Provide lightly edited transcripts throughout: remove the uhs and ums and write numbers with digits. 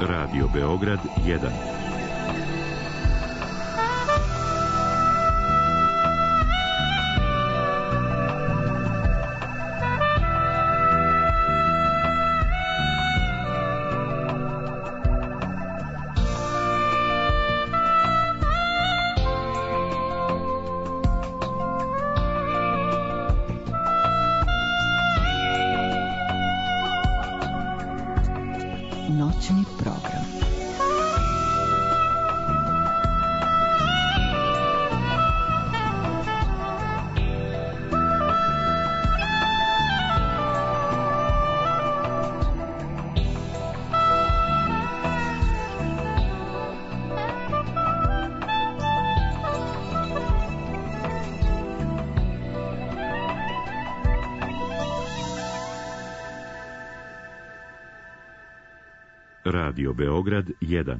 Radio Beograd 1. Noćni program. Radio Beograd 1.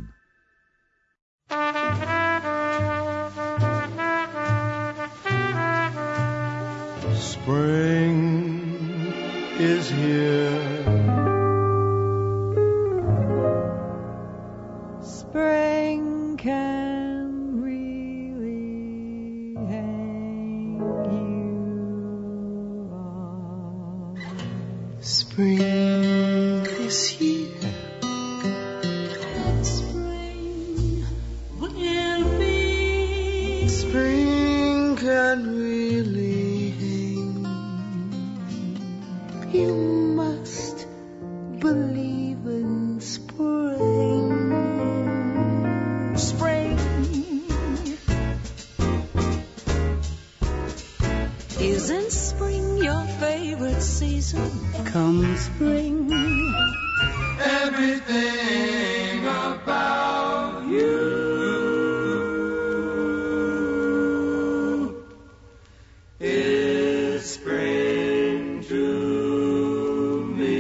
Spring is here. Spring can really hang you on. Spring is here. Spring can really hang. You must believe in spring. Spring. Isn't spring your favorite season? Come spring, Everything about you is spring to me.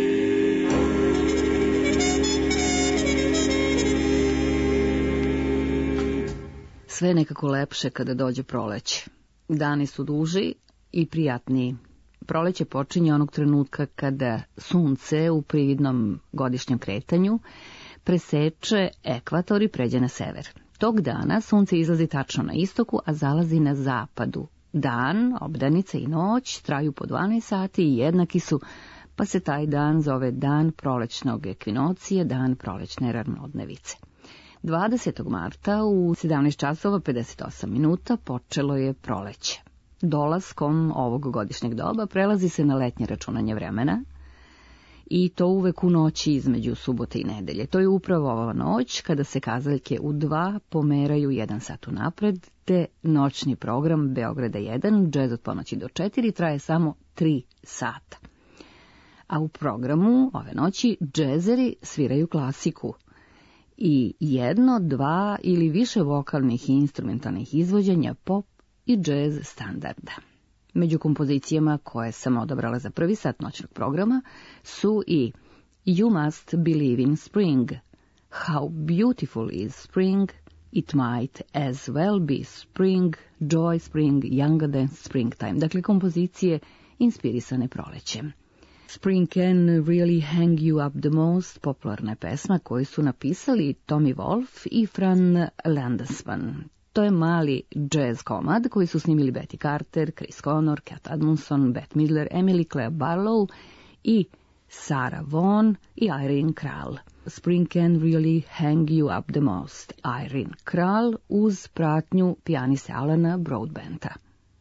Sve je nekako lepše kada dođe proleće. Dani su duži i prijatniji. Proleće počinje onog trenutka kada sunce u prividnom godišnjem kretanju preseče ekvator i pređe na sever. Tog dana sunce izlazi tačno na istoku, a zalazi na zapadu. Dan, obdanica i noć traju po 12 sati i jednaki su, pa se taj dan zove dan prolećnog ekvinocije, dan prolećne ravnodnevice. 20. marta u 17 časova 58 minuta počelo je proleće. Dolaskom ovog godišnjeg doba prelazi se na letnje računanje vremena i to uvek u noći između subote i nedelje. To je upravo ova noć kada se kazaljke u 2 pomeraju 1 sat unapred, te noćni program Beograda 1, džez od ponoći do 4, traje samo 3 sata. A u programu ove noći džezeri sviraju klasiku i 1, 2 ili više vokalnih i instrumentalnih izvođenja pop i džez standarda. Među kompozicijama koje sam odabrala za prvi sat noćnog programa su i You Must Believe in Spring, How Beautiful is Spring, It Might As Well Be Spring, Joy Spring, Younger Than Springtime. Dakle, kompozicije inspirisane prolećem. Spring Can Really Hang You Up The Most, popularna pesma koju su napisali Tommy Wolfe i Fran Landesman. To je mali jazz komad koji su snimili Betty Carter, Chris Connor, Cat Admonson, Bette Midler, Emily Claire Barlow i Sarah Vaughan i Irene Kral. Spring Can Really Hang You Up The Most, Irene Kral uz pratnju pijaniste Alana Broadbenta.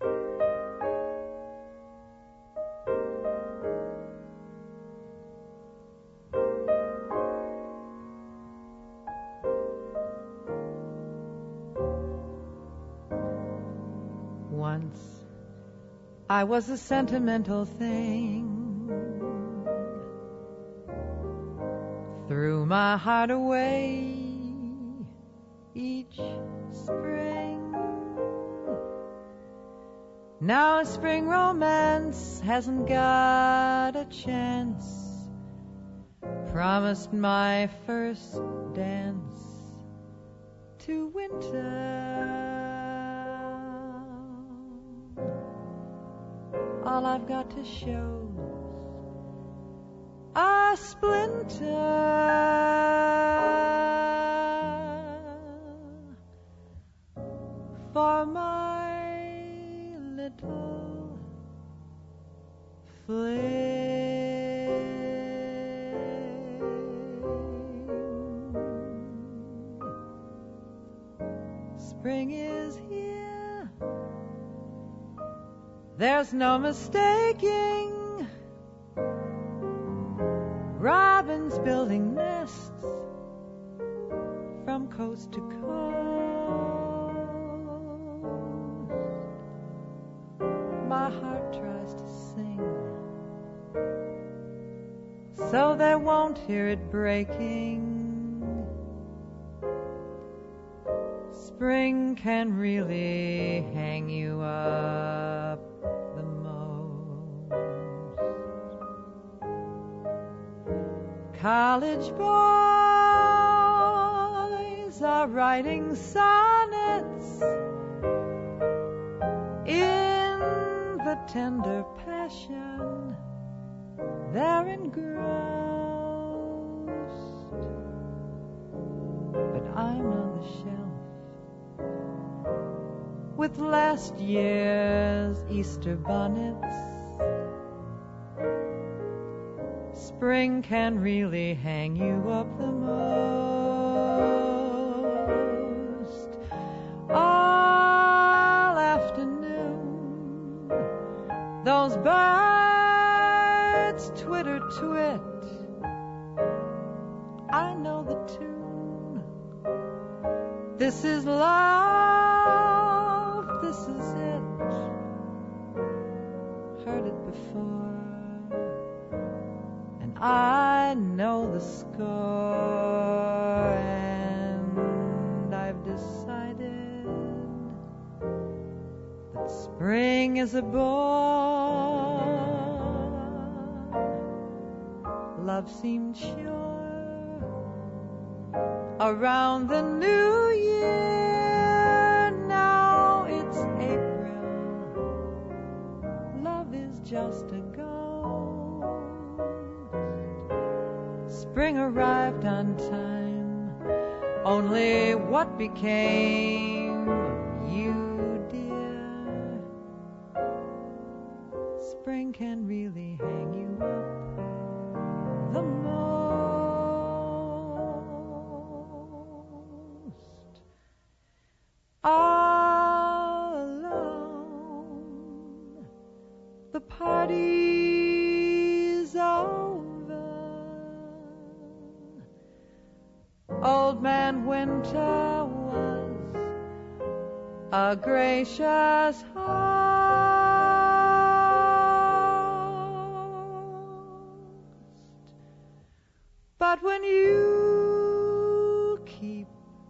once I was a sentimental thing. Threw my heart away each spring. Now a spring romance hasn't got a chance. Promised my first dance to winter. All I've got to show I a splinter for my little flame. Spring is here, there's no mistaking. Robins building nests from coast to coast. My heart tries to sing, so they won't hear it breaking. Spring can really hang you up the most. College boys are writing sonnets in the tender passion they're engrossed. But I'm on the shelf with last year's Easter bonnets. Spring can really hang you up the most. All afternoon, those birds twitter twit. I know the tune. This is love, this is it. Heard it before. I know the score, and I've decided that spring is aboard. Love seemed sure around the new year. Now it's April. Love is just a ghost. Spring arrived on time. Only what became of you, dear? Spring can really hang you up the most. All alone, the party's over. Old Man Winter was a gracious host. But when you keep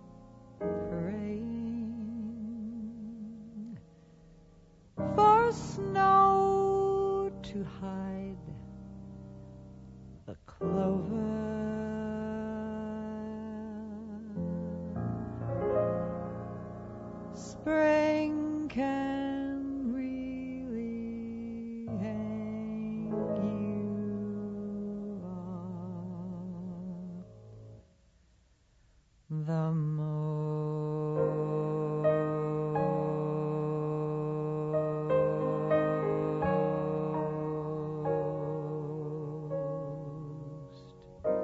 praying for snow to hide the clover, spring can really hang you up the most.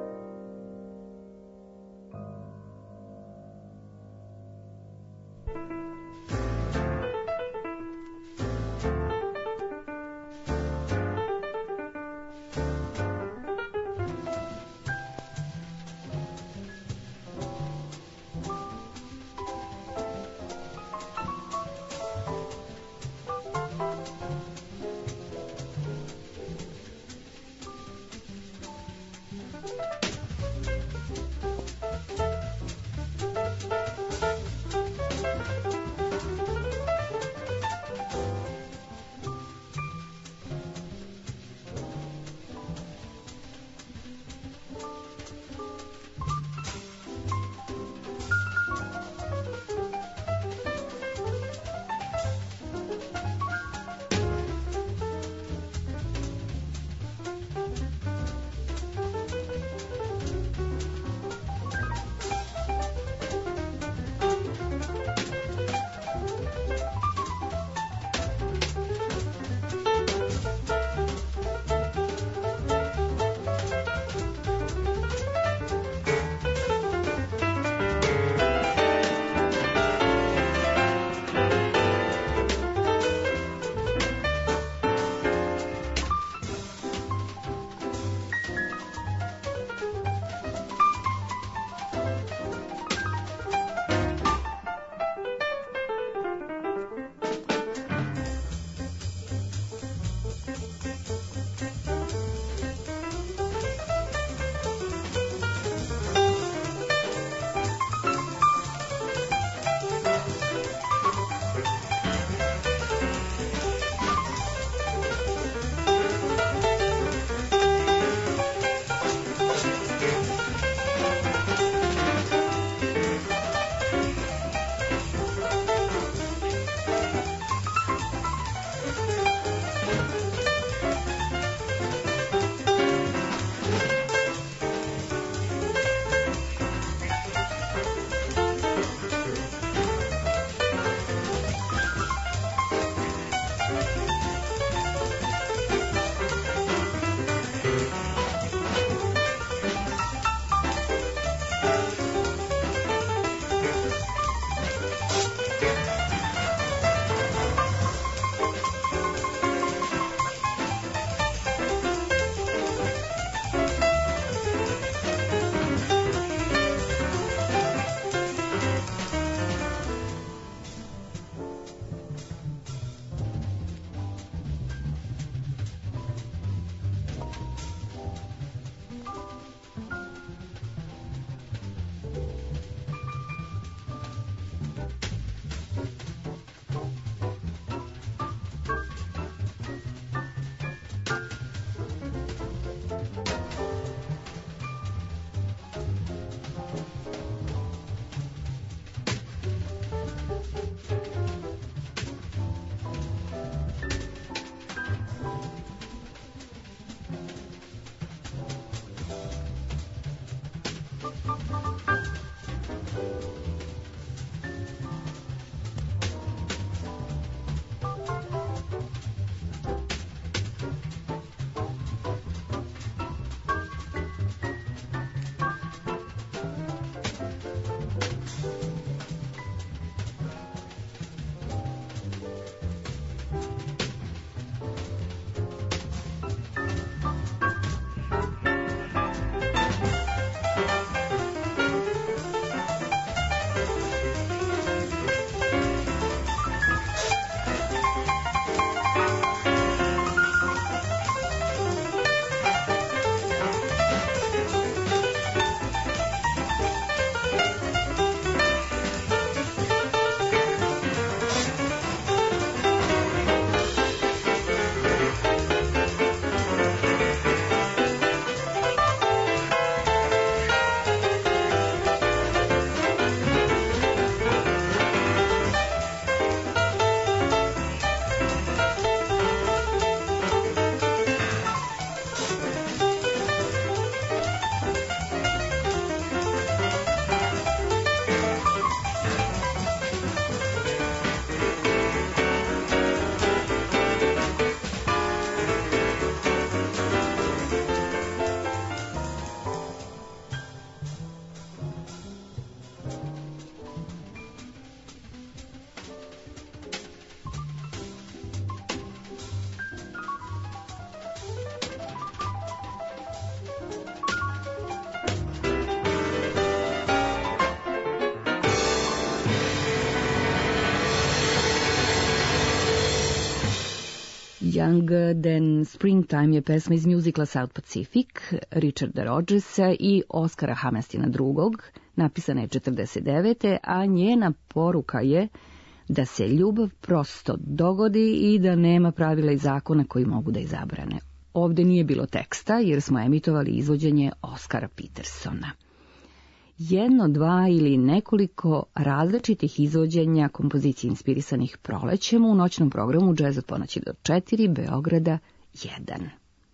Younger Than Springtime je pesma iz muzikla South Pacific, Richarda Rodgersa i Oskara Hammersteina II. Napisana je 49. a njena poruka je da se ljubav prosto dogodi i da nema pravila i zakona koji mogu da izabrane. Ovde nije bilo teksta jer smo emitovali izvođenje Oskara Petersona. Jedno, dva ili nekoliko različitih izvođenja kompozicije inspirisanih prolećem u noćnom programu Jazz od ponoći do 4, Beograda 1.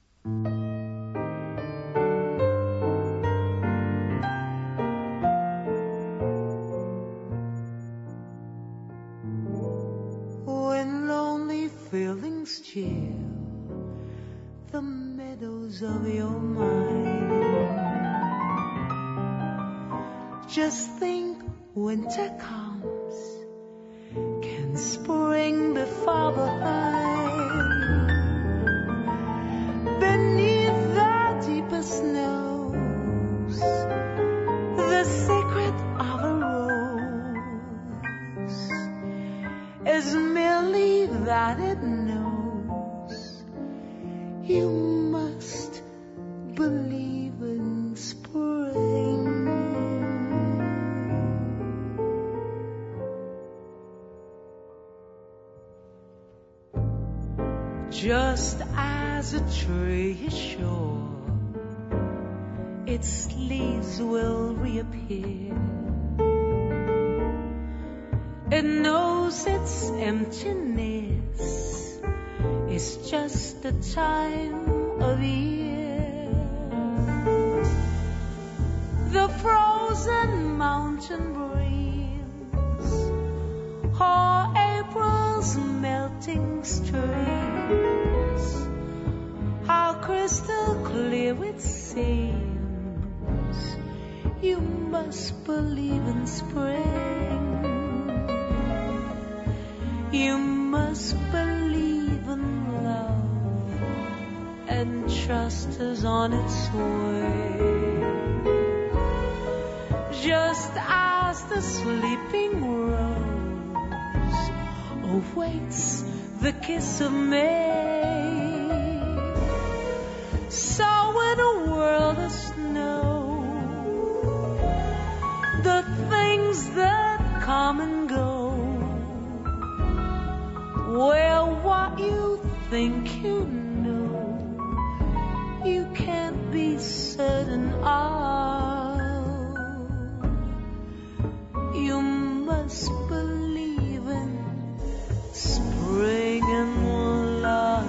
When lonely feelings chill the meadows of your mind, just think winter comes, can spring be far behind? Beneath the deepest snows, the secret of a rose is merely that it knows you must believe in spring. Just as a tree is sure its leaves will reappear, it knows its emptiness is just the time of year. The frozen mountain breeze, or April's melting streams, how crystal clear it seems, you must believe in spring. You must believe in love and trust is on its way. Just as the sleeping rose awaits the kiss of May, so in a world of snow, the things that come and go, well, what you think you know, you can't be certain of. You must believe in spring and love.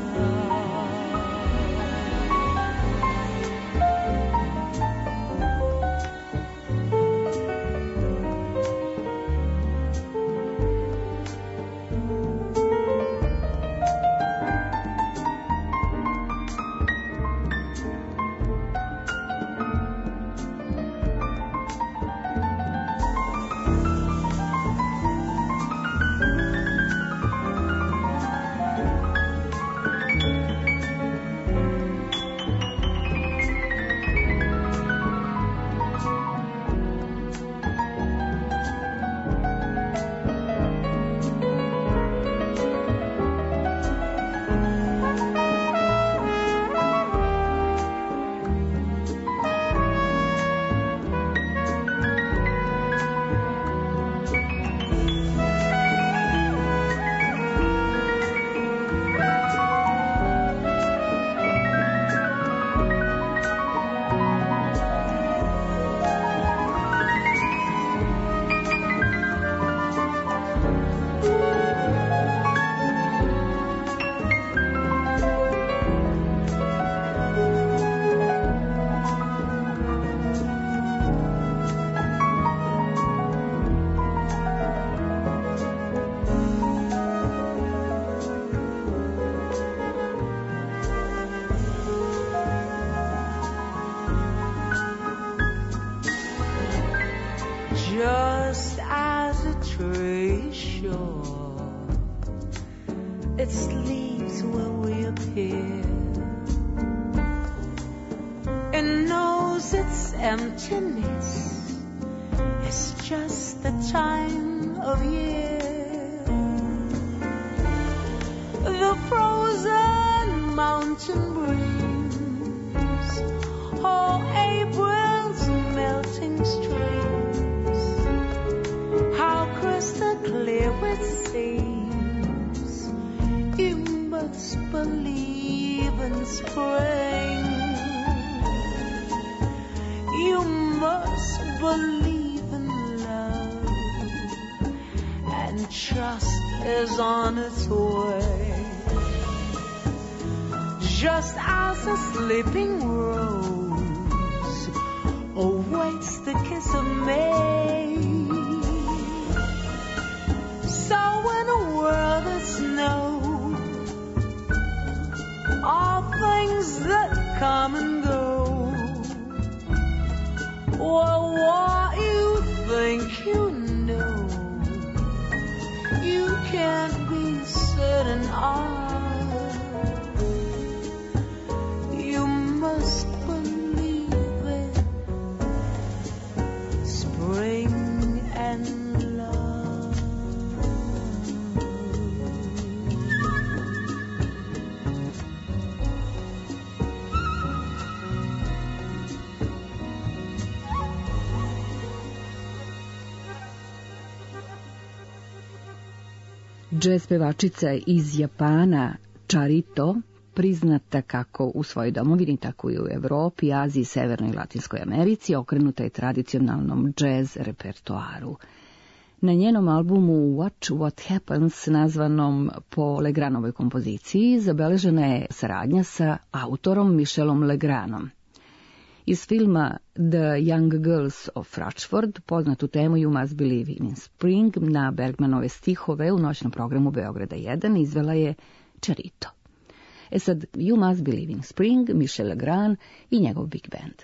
Just as a tree sure its leaves will reappear, it knows its emptiness is just the time of year. The frozen mountain breeze. Oh, April's melting streams, how crystal clear it seems. You must believe in spring. You must believe in love, and trust is on its way. Just as a sleeping rose awaits the kiss of May, so in a world of snow, all things that come and go, well, what you think you know, you can't be certain of. You must believe in spring and love. Jazz pevačica iz Japana Charito, priznata kako u svojoj domovini, tako i u Evropi, Aziji, Severnoj i Latinskoj Americi, okrenuta je tradicionalnom džez repertoaru. Na njenom albumu Watch What Happens, nazvanom po Legranovoj kompoziciji, zabeležena je saradnja sa autorom Michelom Legranom. Iz filma The Young Girls of Rochford, poznatu temu You Must Believe in Spring, na Bergmanove stihove u noćnom programu Beograda 1 izvela je Charito. Sad, You Must Believe in Spring, Michel Legrand i njegov Big Band.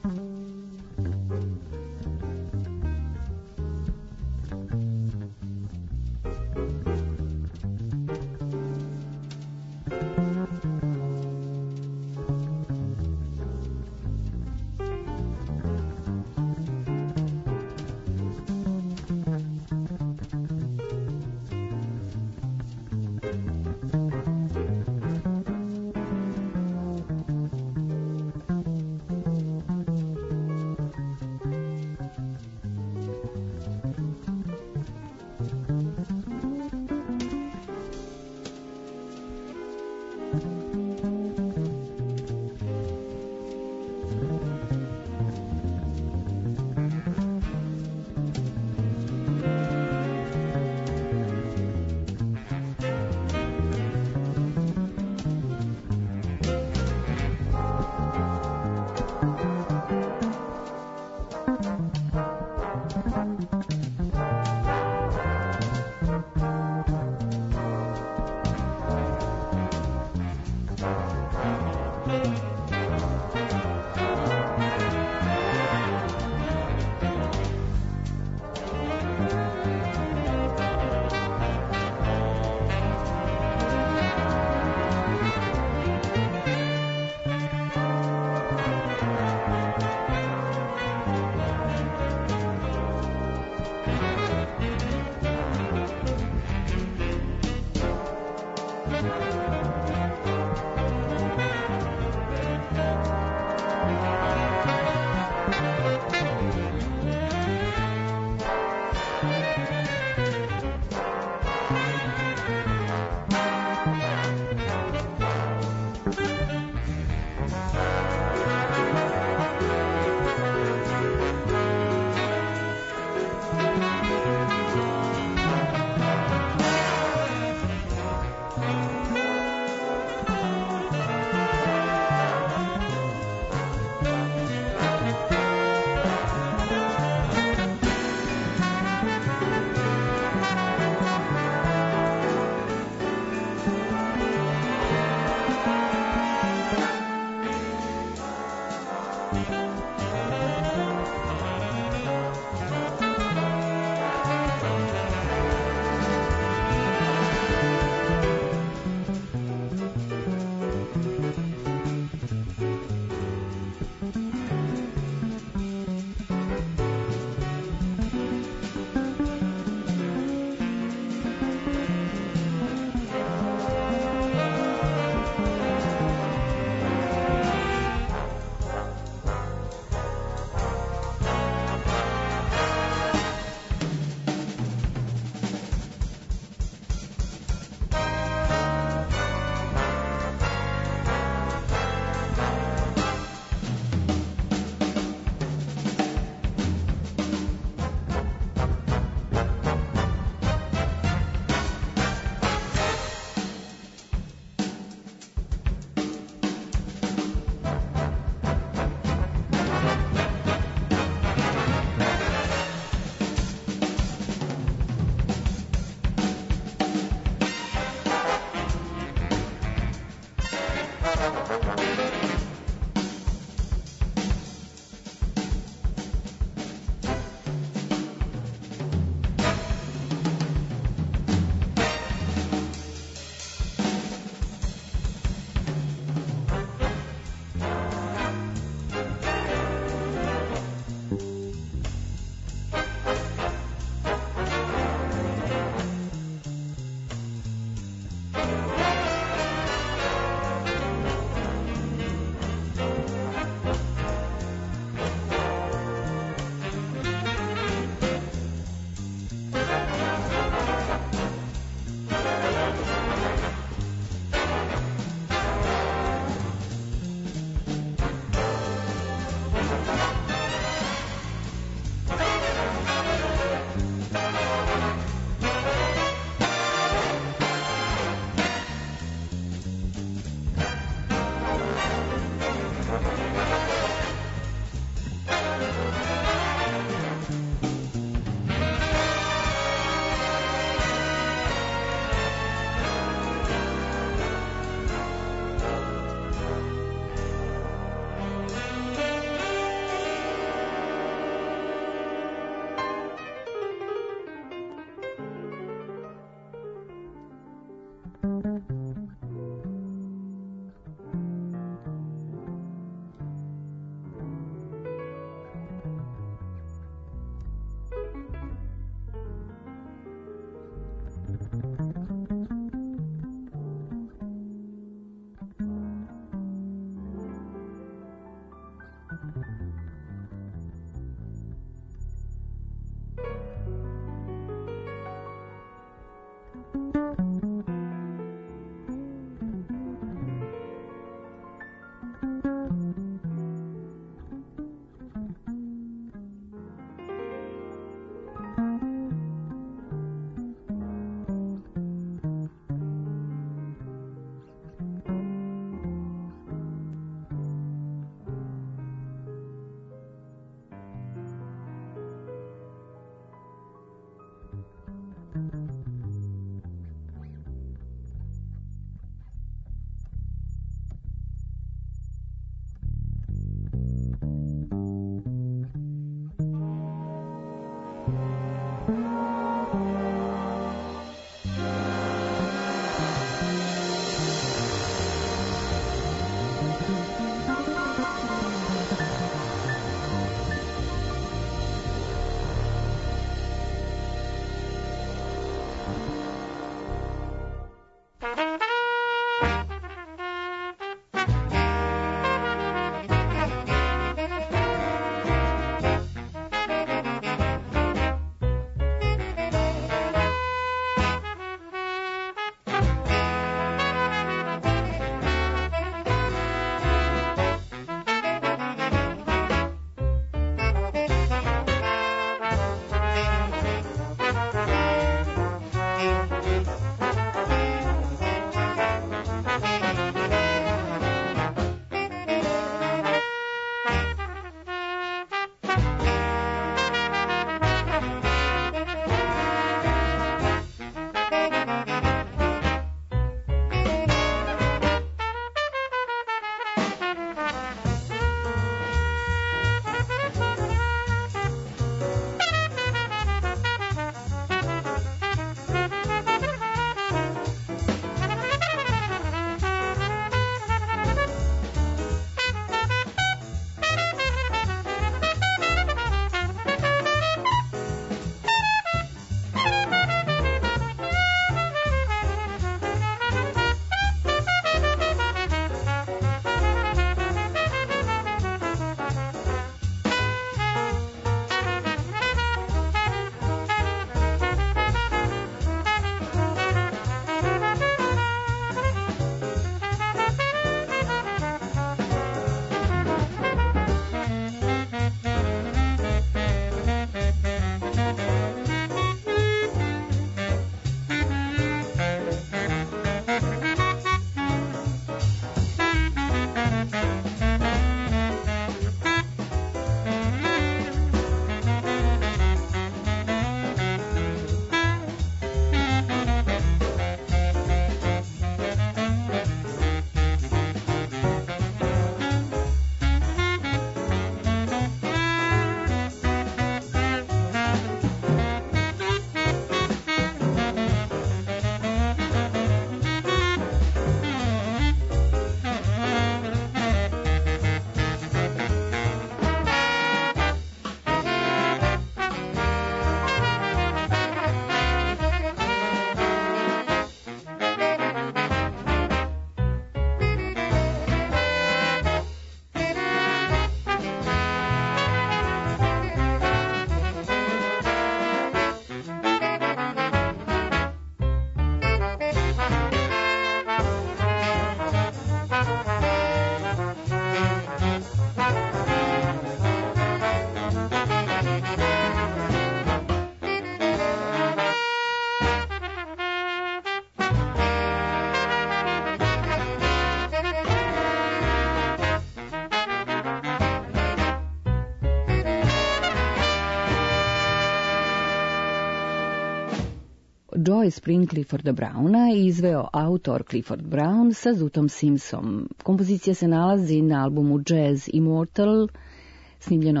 Joy Spring Clifforda Browna izveo autor Clifford Brown sa Zutom Simsom. Kompozicija se nalazi na albumu Jazz Immortal, snimljenom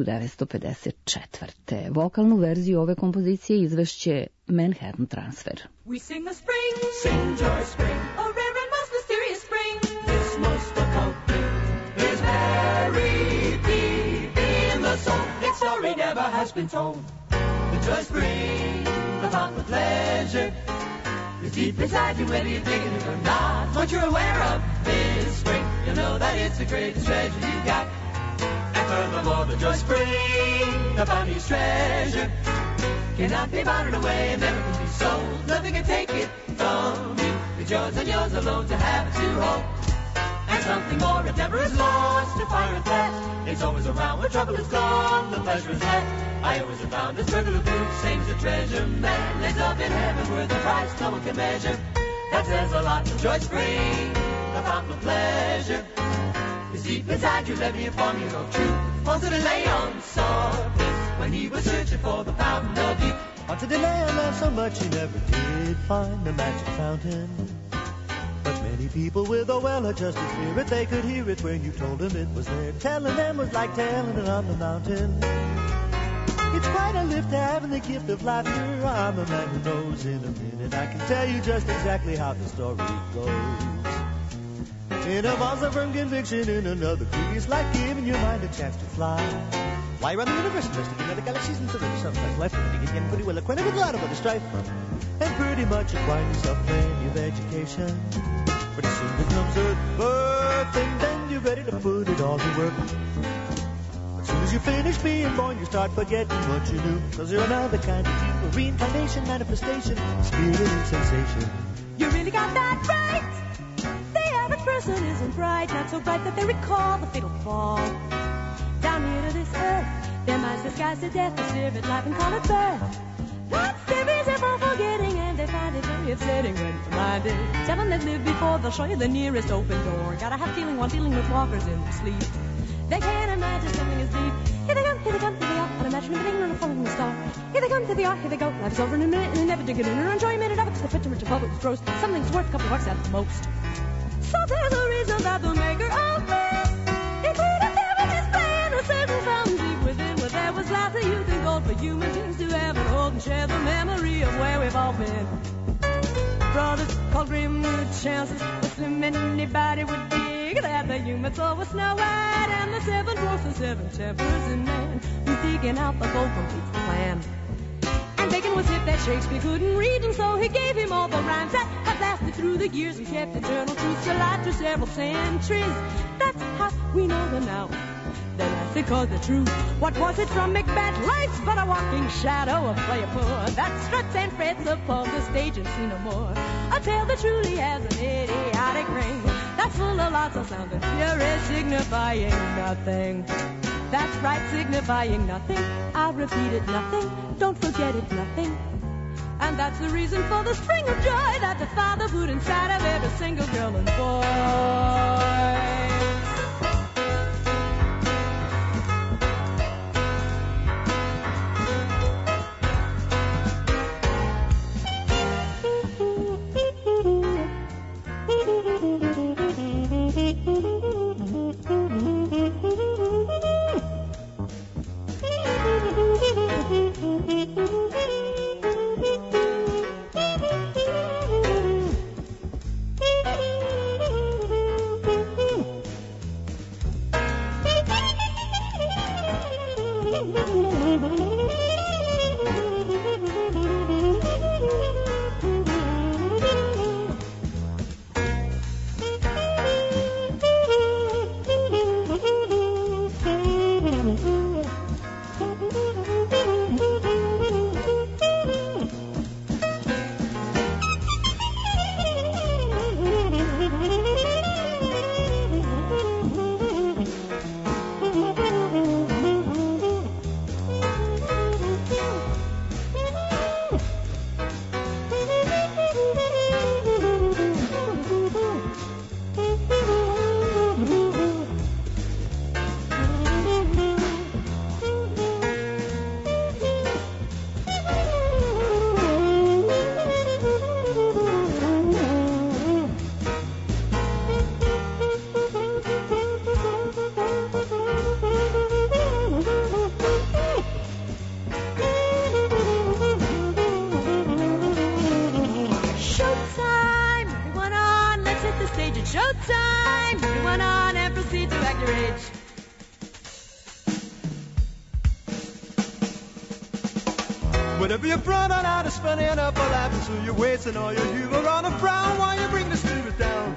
1954. Vokalnu verziju ove kompozicije izvešće Manhattan Transfer. We sing the spring, sing joy spring, a rare and most mysterious spring. This most occult thing is buried deep in the soul. Its story never has been told. The joy spring, the fountain of pleasure, is deep inside you whether you're digging it or not. Once you're aware of this spring, you'll know that it's the greatest treasure you got. And furthermore, the joy spring, the bounty's treasure, cannot be bartered away and never can be sold. Nothing can take it from you. It's yours and yours alone to have it to hold. And something more, it never is lost to fire and theft. It's always around when trouble is gone, the pleasure is left. I always have found this burglar boot, same as a treasure man, lays up in heaven worth a price no one can measure. That says a lot. The joy spring, the fountain of pleasure, is deep inside you, let me inform you of truth. Once a Leon saw this when he was searching for the fountain of youth. Once a Leon laughed so much he never did find the magic fountain. But many people with a well-adjusted spirit, they could hear it when you told them it was there. Telling them was like telling it on the mountain. It's quite a lift having the gift of laughter. I'm a man who knows in a minute I can tell you just exactly how the story goes. It involves a firm conviction in another crew. It's like giving your mind a chance to fly. Fly around the universe, investigating other galaxies and surrender sometimes life. You get getting pretty well acquainted with a lot of other strife. And pretty much acquire yourself plenty of education. Pretty soon becomes a birth, and then you're ready to put it all to work. As soon as you finish being born, you start forgetting what you knew. Cause you're another kind of people, reincarnation, manifestation, spirit and sensation. You really got that right. The average person isn't bright, not so bright that they recall the fatal fall. Down here to this earth, their minds disguised to death, they stare at life and call it birth. That's the reason for forgetting, and they find it very upsetting when reminded. Tell them they've lived before, they'll show you the nearest open door. Gotta have feeling while dealing with walkers in their sleep. They can't imagine something as deep. Here they come, here they come, here they go. Unimagine everything on a falling star. Here they come, here they are, here they go. Life is over in a minute and they never dig it in or enjoy a minute of it. So fit to rich above it was gross. Something's worth a couple bucks at the most. So there's a reason that the maker of this included them in his plan. A certain fountain deep within where there was lots of youth and gold for human beings to have and hold and share the memory of where we've all been. Brothers called grim new chances. The slim anybody would dig that the human soul was Snow White and the seven dwarfs and seven temperance in man, who's digging out the gold complete the plan. And Bacon was hip that Shakespeare couldn't read, and so he gave him all the rhymes that have lasted through the years and kept eternal truths alive through several centuries. That's how we know them now. They lasted cause they're true. What was it from Macbeth? Life's but a walking shadow of play poor that struts and frets upon the stage and see no more. A tale that truly has an idiotic ring that's full of lots of sound and fury, signifying nothing. That's right, signifying nothing. I'll repeat it, nothing. Don't forget it, nothing. And that's the reason for the spring of joy that the Father put inside of every single girl and boy. Showtime! You went on and proceed to act your age. Whatever you brought on out is funny enough for laughing, so you're wasting all your humor on a frown while you bring the spirit down.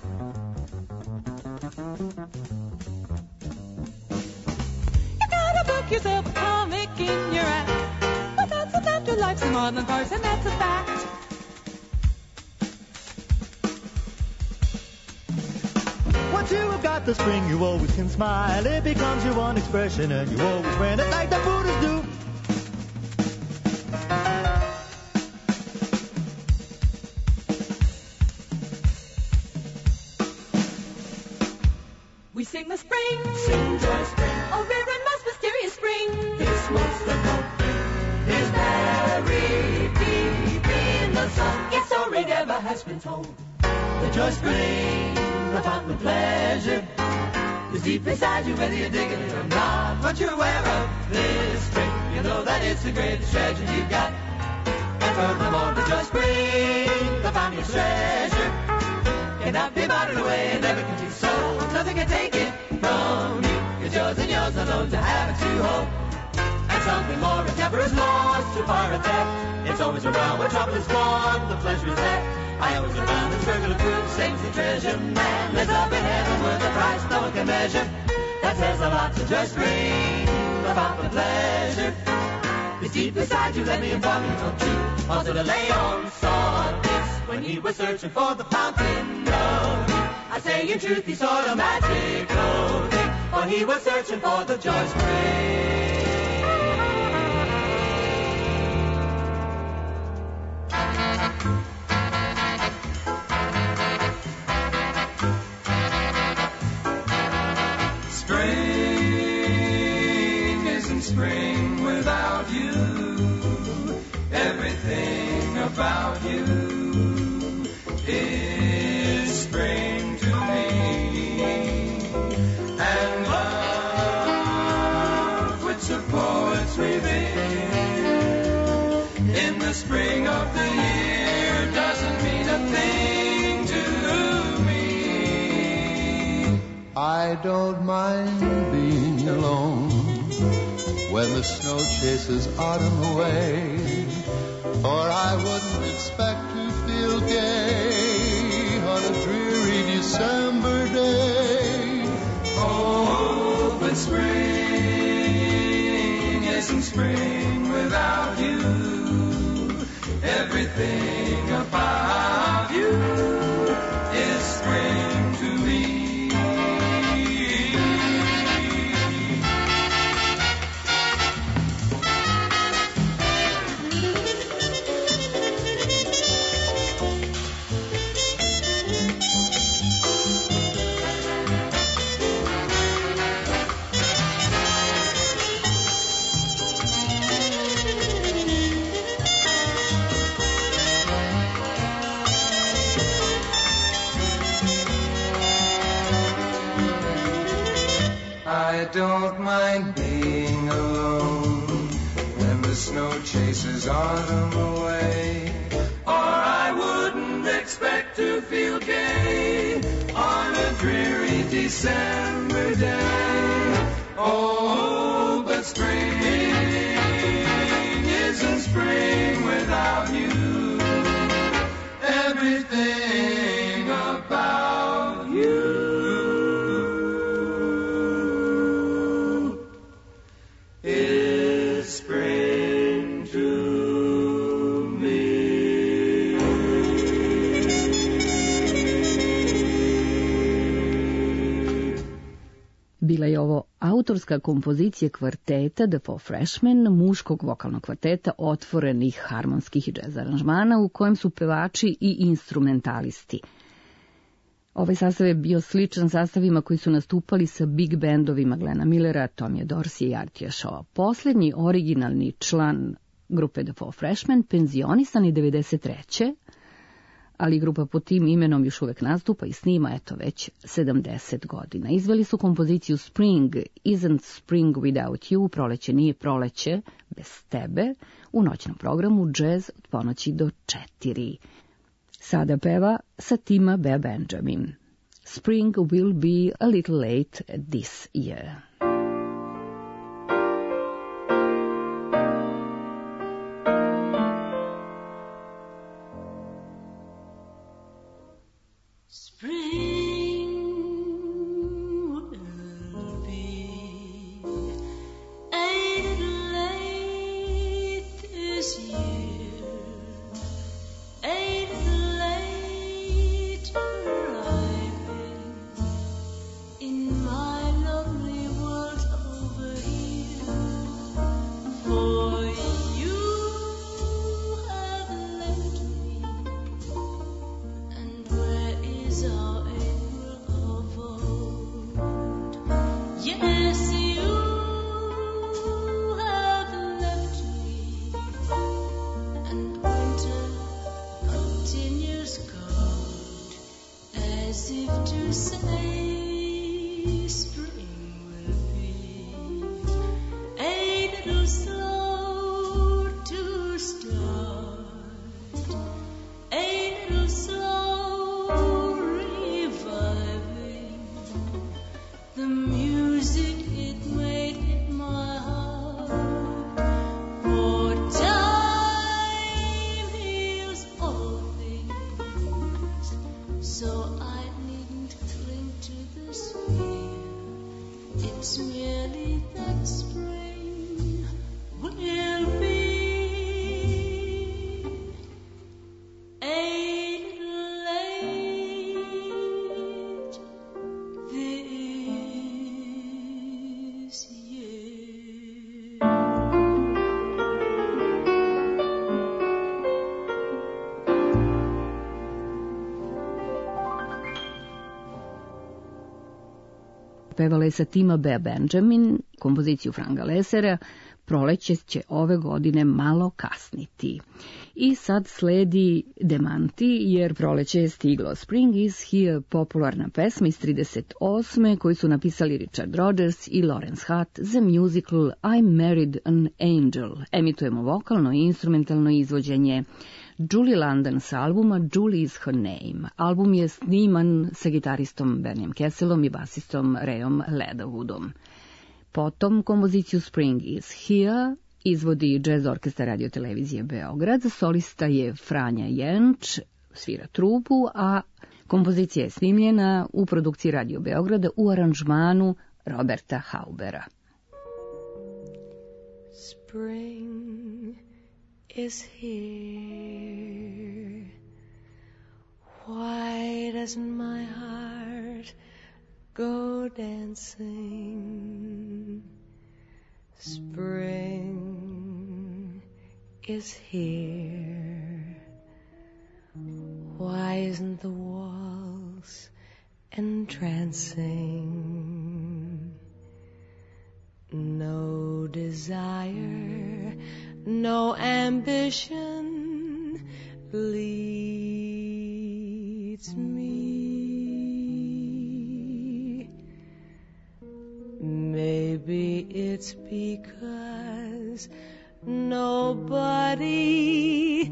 You gotta book yourself a comic in your act, but that's enough to life's a maudlin farce, and that's a fact. Once you have got the spring, you always can smile. It becomes your one expression, and you always wear it like the Buddhists do. We sing the spring, sing joy spring, a rare and most mysterious spring. This most remote thing is buried deep in the sun. Its story never has been told. The joy spring, the fountain of pleasure, is deep inside you whether you're digging it or not. Once you're aware of this spring, you know that it's the greatest treasure you've got. And furthermore, the joy spring, the fountain of treasure, cannot be bartered away, never can be sold. Nothing can take it from you. It's yours and yours alone to have it to hold. And something more, a temper is lost to fire a theft. It's always around where trouble is gone, the pleasure is left. I always have found that circle of truth saves the treasure. Man lives up in heaven with a price no one can measure. That says a lot to just bring about the pleasure. It's deep inside you, let me inform you, don't you? Also the Leon saw this when he was searching for the fountain of youth. I say in truth he saw the magical thing, for he was searching for the joy spring. Spring isn't spring without you. Everything about you is spring to me. And love, which the poets reveal in the spring of the year, doesn't mean a thing to me. I don't mind being alone when the snow chases autumn away, for I wouldn't expect to feel gay on a dreary December day. Oh, but spring isn't spring without you. Everything about you is spring to me. I don't mind being alone when the snow chases autumn away, or I wouldn't expect to feel gay on a dreary December day. Oh, but spring isn't spring without you. Everything about you is spring to me. Bila je ovo autorska kompozicija kvarteta The Four Freshmen, muškog vokalnog kvarteta otvorenih harmonskih i džez aranžmana u kojem su pevači i instrumentalisti. Ovaj sastav je bio sličan sastavima koji su nastupali sa big bandovima Glena Millera, Tomija Dorsija i Artija Shawa. Posljednji originalni član grupe The Four Freshmen penzionisan je 93. ali grupa pod tim imenom još uvek nastupa i snima eto već 70 godina. Izveli su kompoziciju Spring Isn't Spring Without You, proleće nije proleće bez tebe, u noćnom programu Jazz od ponoći do 4. Sada peva Satima Bea Benjamin. Spring will be a little late this year. Pevala je sa tima Bea Benjamin, kompoziciju Franka Lessera, Proleće će ove godine malo kasniti. I sad sledi demanti, jer proleće je stiglo. Spring is here, popularna pesma iz 38. koju su napisali Richard Rodgers i Lawrence Hutt za musical I Married an Angel. Emitujemo vokalno i instrumentalno izvođenje Julie London sa albuma Julie is her name. Album je sniman sa gitaristom Bernijem Kesselom i basistom Rayom Leatherwoodom. Potom kompoziciju Spring is here izvodi Jazz Orkestra Radio Televizije Beograd. Solista je Franja Jenč, svira trubu, a kompozicija je snimljena u produkciji Radio Beograda u aranžmanu Roberta Haubera. Spring is here. Why doesn't my heart go dancing? Spring is here. Why isn't the waltz entrancing? No desire, no ambition leads me. Maybe it's because nobody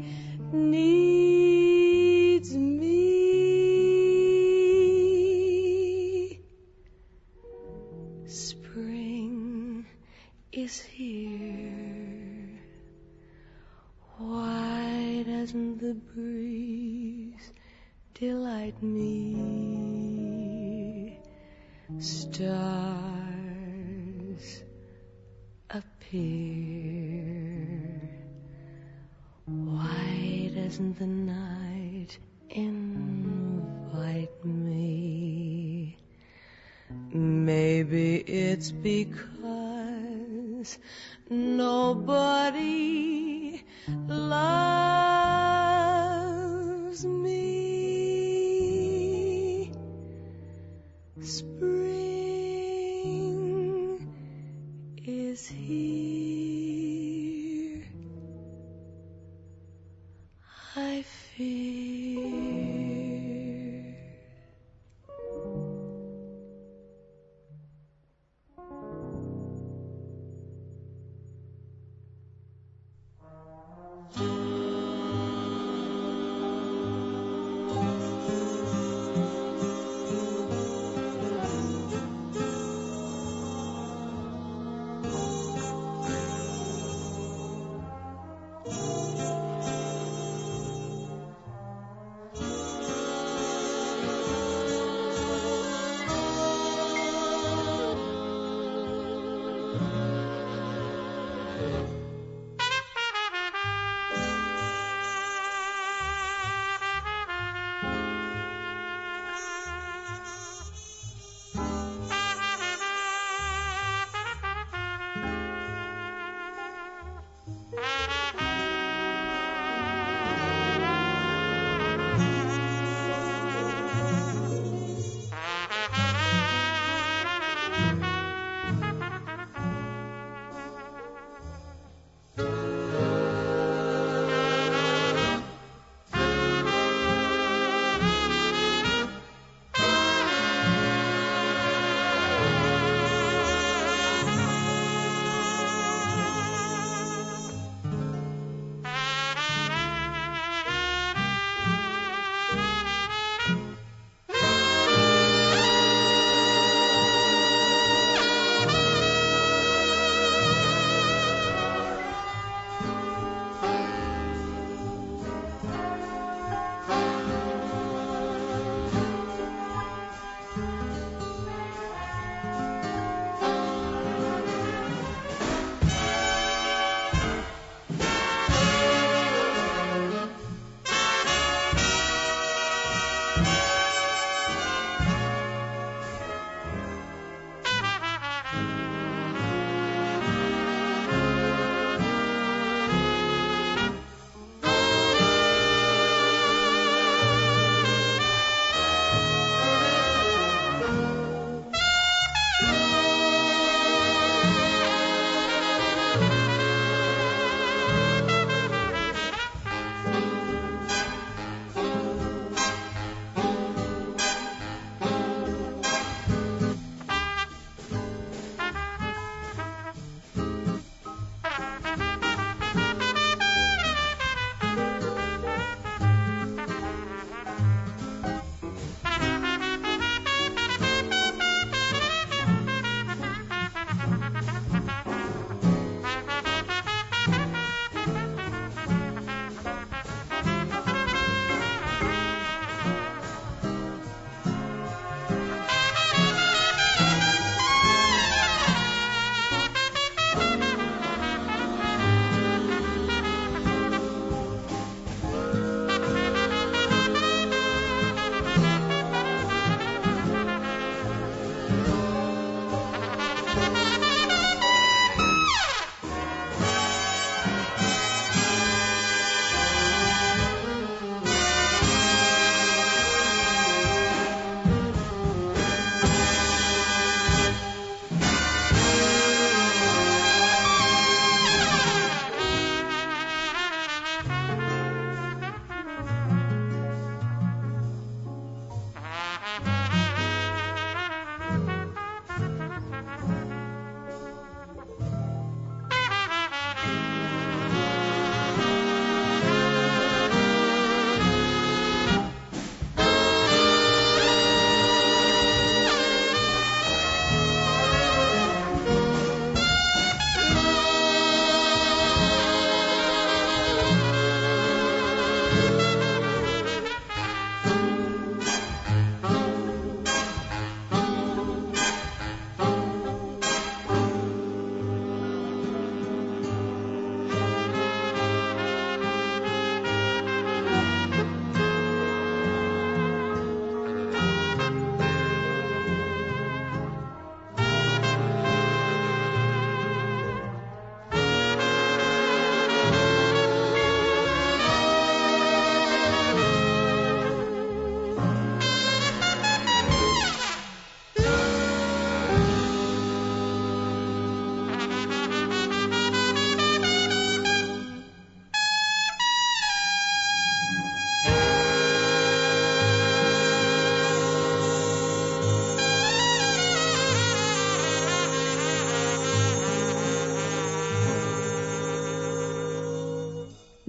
needs me. Spring is here. Why doesn't the breeze delight me? Stars appear. Why doesn't the night invite me? Maybe it's because nobody loves me. Spring is here. I fear.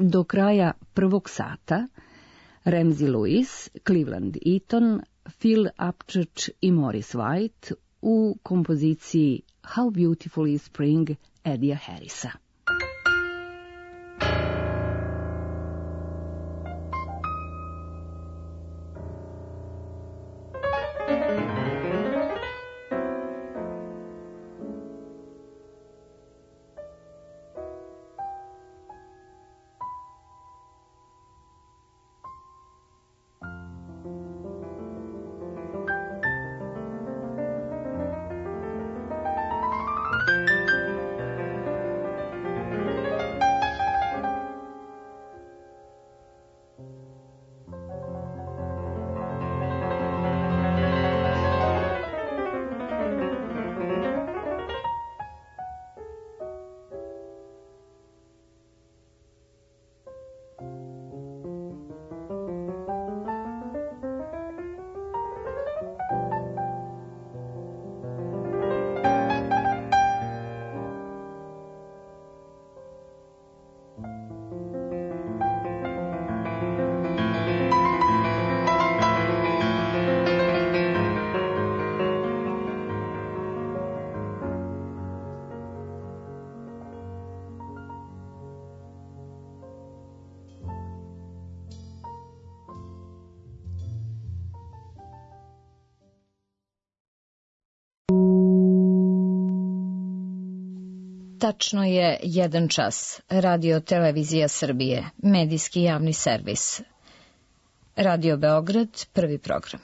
Do kraja prvog sata Ramsey Lewis, Cleveland Eaton, Phil Upchurch i Morris White u kompoziciji How Beautiful is Spring Eddie Harrisa. Tačno je 1 čas. Radio Televizija Srbije, medijski javni servis. Radio Beograd, prvi program.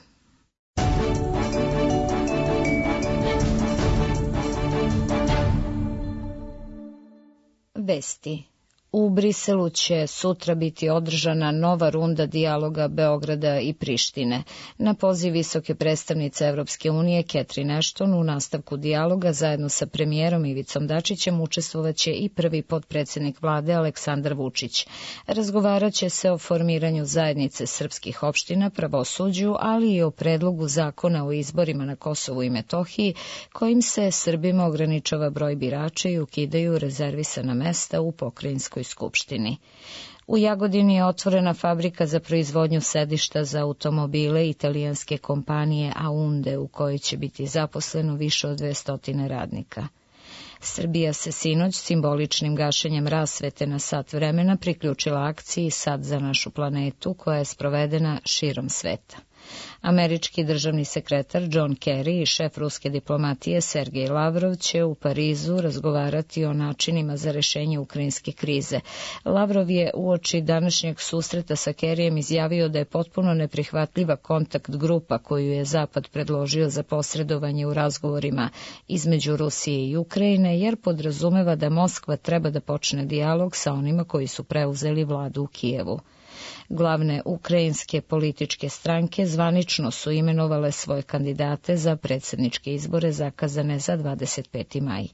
Vesti. U Briselu će sutra biti održana nova runda dijaloga Beograda i Prištine. Na poziv visoke predstavnice Evropske unije Catherine Ashton u nastavku dijaloga zajedno sa premijerom Ivicom Dačićem učestvovaće i prvi potpredsjednik vlade Aleksandar Vučić. Razgovarat će se o formiranju zajednice srpskih opština, pravosuđu, ali i o predlogu zakona o izborima na Kosovu i Metohiji, kojim se Srbima ograničava broj birača i ukidaju rezervisana mesta u pokrajinskoj skupštini. U Jagodini je otvorena fabrika za proizvodnju sedišta za automobile italijanske kompanije Aunde, u kojoj će biti zaposleno više od 200 radnika. Srbija se sinoć simboličnim gašenjem rasvete na sat vremena priključila akciji Sad za našu planetu, koja je sprovedena širom sveta. Američki državni sekretar John Kerry i šef ruske diplomatije Sergej Lavrov će u Parizu razgovarati o načinima za rešenje ukrajinske krize. Lavrov je uoči današnjeg susreta sa Kerryjem izjavio da je potpuno neprihvatljiva kontakt grupa koju je Zapad predložio za posredovanje u razgovorima između Rusije i Ukrajine, jer podrazumeva da Moskva treba da počne dijalog sa onima koji su preuzeli vladu u Kijevu. Glavne ukrajinske političke stranke zvanično su imenovale svoje kandidate za predsjedničke izbore zakazane za 25. maj.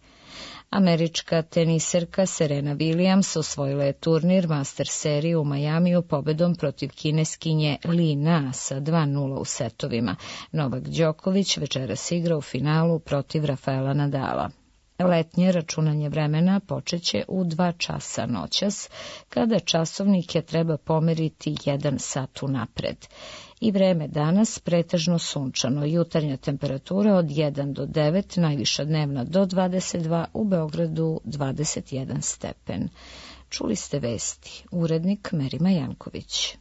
Američka teniserka Serena Williams osvojila je turnir Master seriju u Majamiju pobedom protiv kineskinje Li Na sa 2:0 u setovima. Novak Đoković večeras igra u finalu protiv Rafaela Nadala. Letnje računanje vremena počeće u 2 časa noćas, kada časovnike treba pomeriti 1 sat unapred. I vreme danas pretežno sunčano, jutarnja temperatura od 1 do 9, najviša dnevna do 22, u Beogradu 21 stepen. Čuli ste vesti, urednik Merima Janković.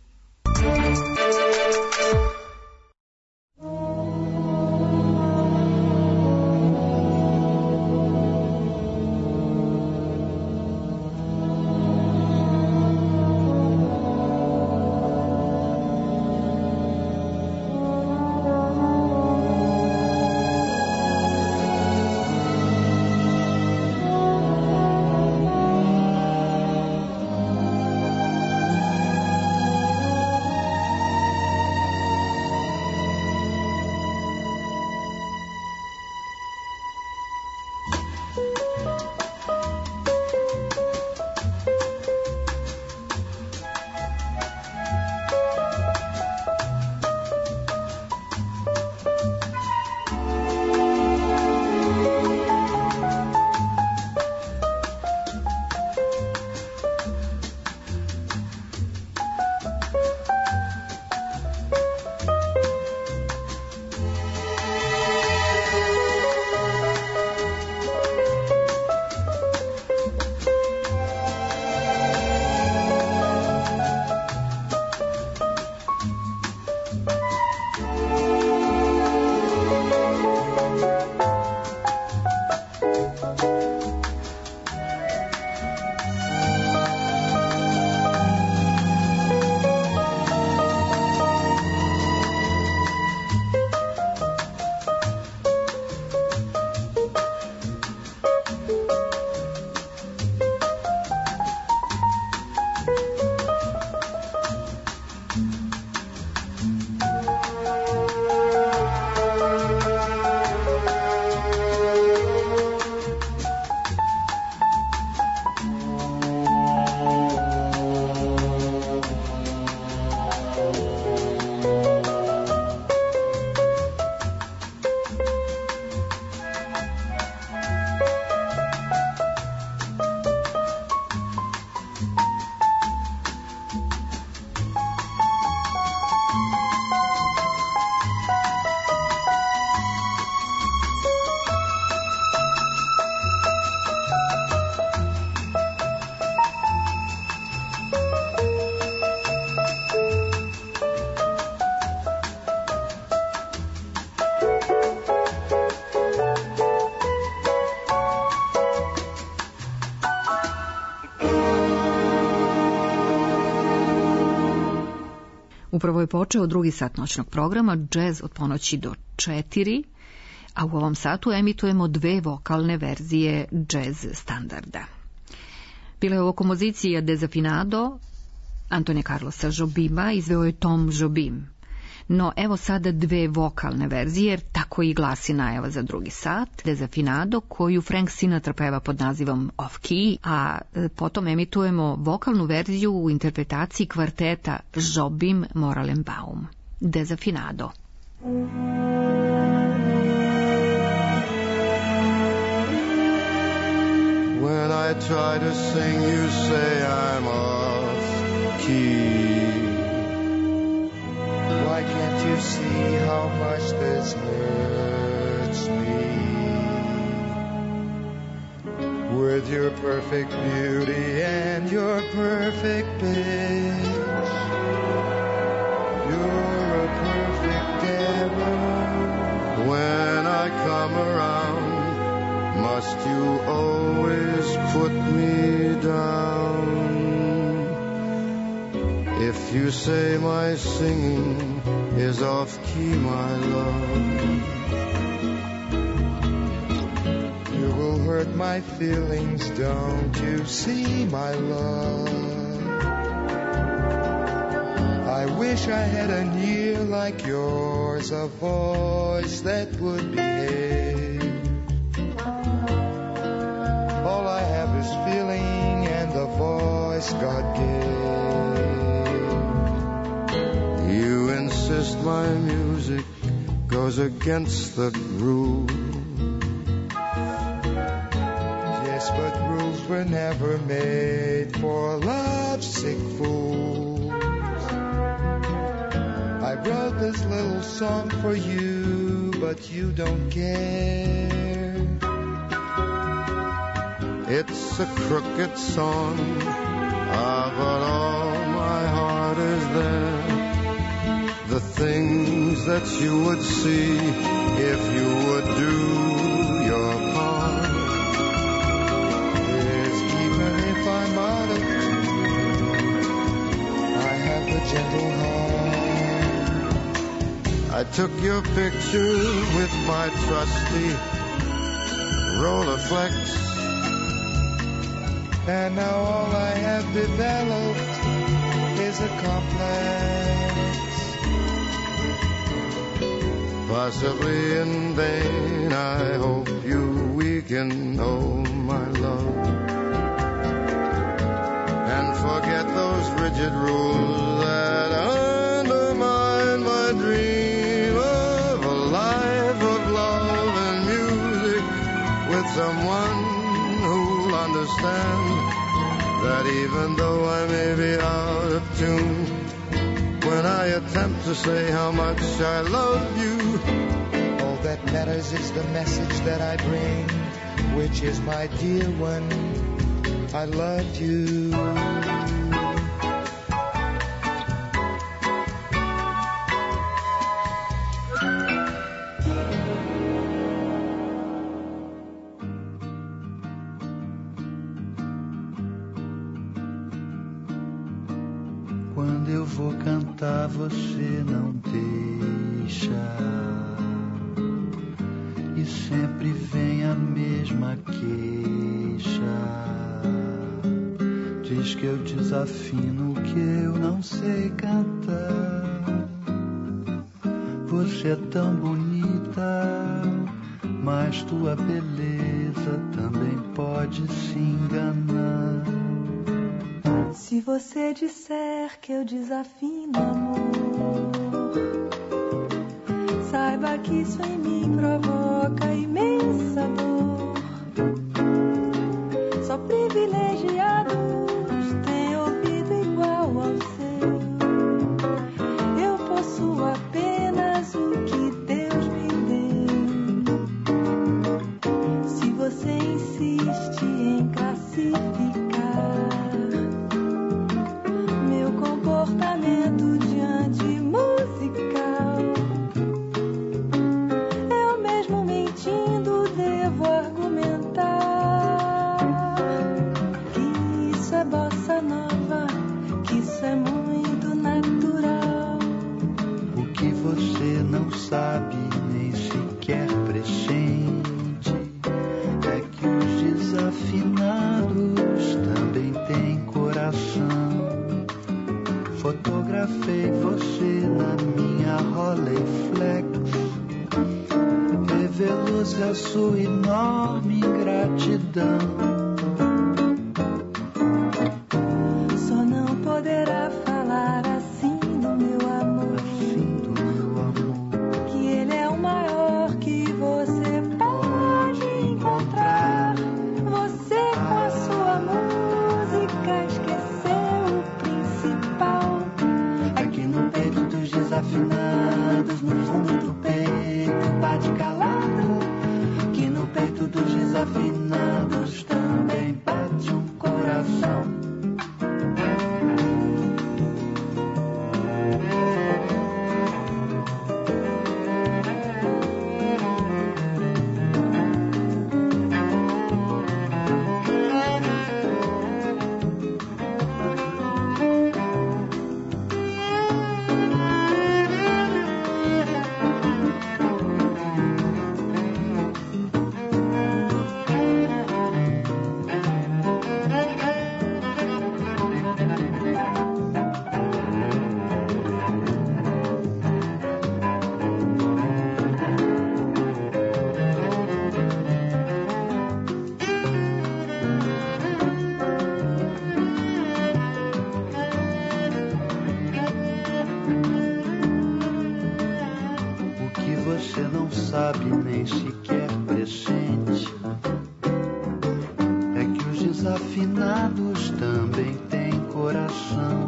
Upravo je počeo drugi sat noćnog programa, džez od ponoći do 4, a u ovom satu emitujemo 2 vokalne verzije džez standarda. Bila je ovo kompozicija Desafinado Antonija Carlosa Jobima, izveo je Tom Jobim. No evo sada 2 vokalne verzije, jer tako i glasi najava za drugi sat. Desafinado, koju Frank Sinatra peva pod nazivom Off Key, a potom emitujemo vokalnu verziju u interpretaciji kvarteta Jobim Moralenbaum. Desafinado. When I try to sing, you say I'm off key. Why can't you see how much this hurts me? With your perfect beauty and your perfect pitch, you're a perfect error. When I come around, must you always put me down? If you say my singing is off key, my love, you will hurt my feelings, don't you see, my love? I wish I had an ear like yours, a voice that would behave. All I have is feeling and the voice God gave. You insist my music goes against the groove. Yes, but rules were never made for lovesick fools. I wrote this little song for you, but you don't care. It's a crooked song, but all my heart is there. The things that you would see if you would do your part is even if I'm out of tune, I have a gentle heart. I took your picture with my trusty Rolleiflex, and now all I have developed is a complex. Possibly in vain, I hope you weaken, oh my love, and forget those rigid rules that undermine my dream of a life of love and music with someone who'll understand that even though I may be out of tune, when I attempt to say how much I love you, all that matters is the message that I bring, which is, my dear one, I love you. Quando eu vou cantar, você não deixa, e sempre vem a mesma queixa. Diz que eu desafino, que eu não sei cantar. Você é tão bonita, mas tua beleza também pode se enganar. Se você disser que eu desafino, amor, saiba que isso em mim provoca imensa dor. Só privilegiados têm ouvido igual ao seu. Eu possuo apenas o que Deus me deu. Se você insiste em classificar meu comportamento diante musical, eu mesmo mentindo Fotografei você na minha Rolleiflex. Revelou-se a sua enorme ingratidão. Só não poderá falar assim do meu amor. Assim do meu amor. Que ele é o maior que você pode encontrar. Você com a sua música esqueceu o principal. Aqui no peito dos desafinados, no fundo do peito bate calado. Aqui no peito dos desafinados também bate um coração. Você não sabe nem sequer pressente é que os desafinados também têm coração.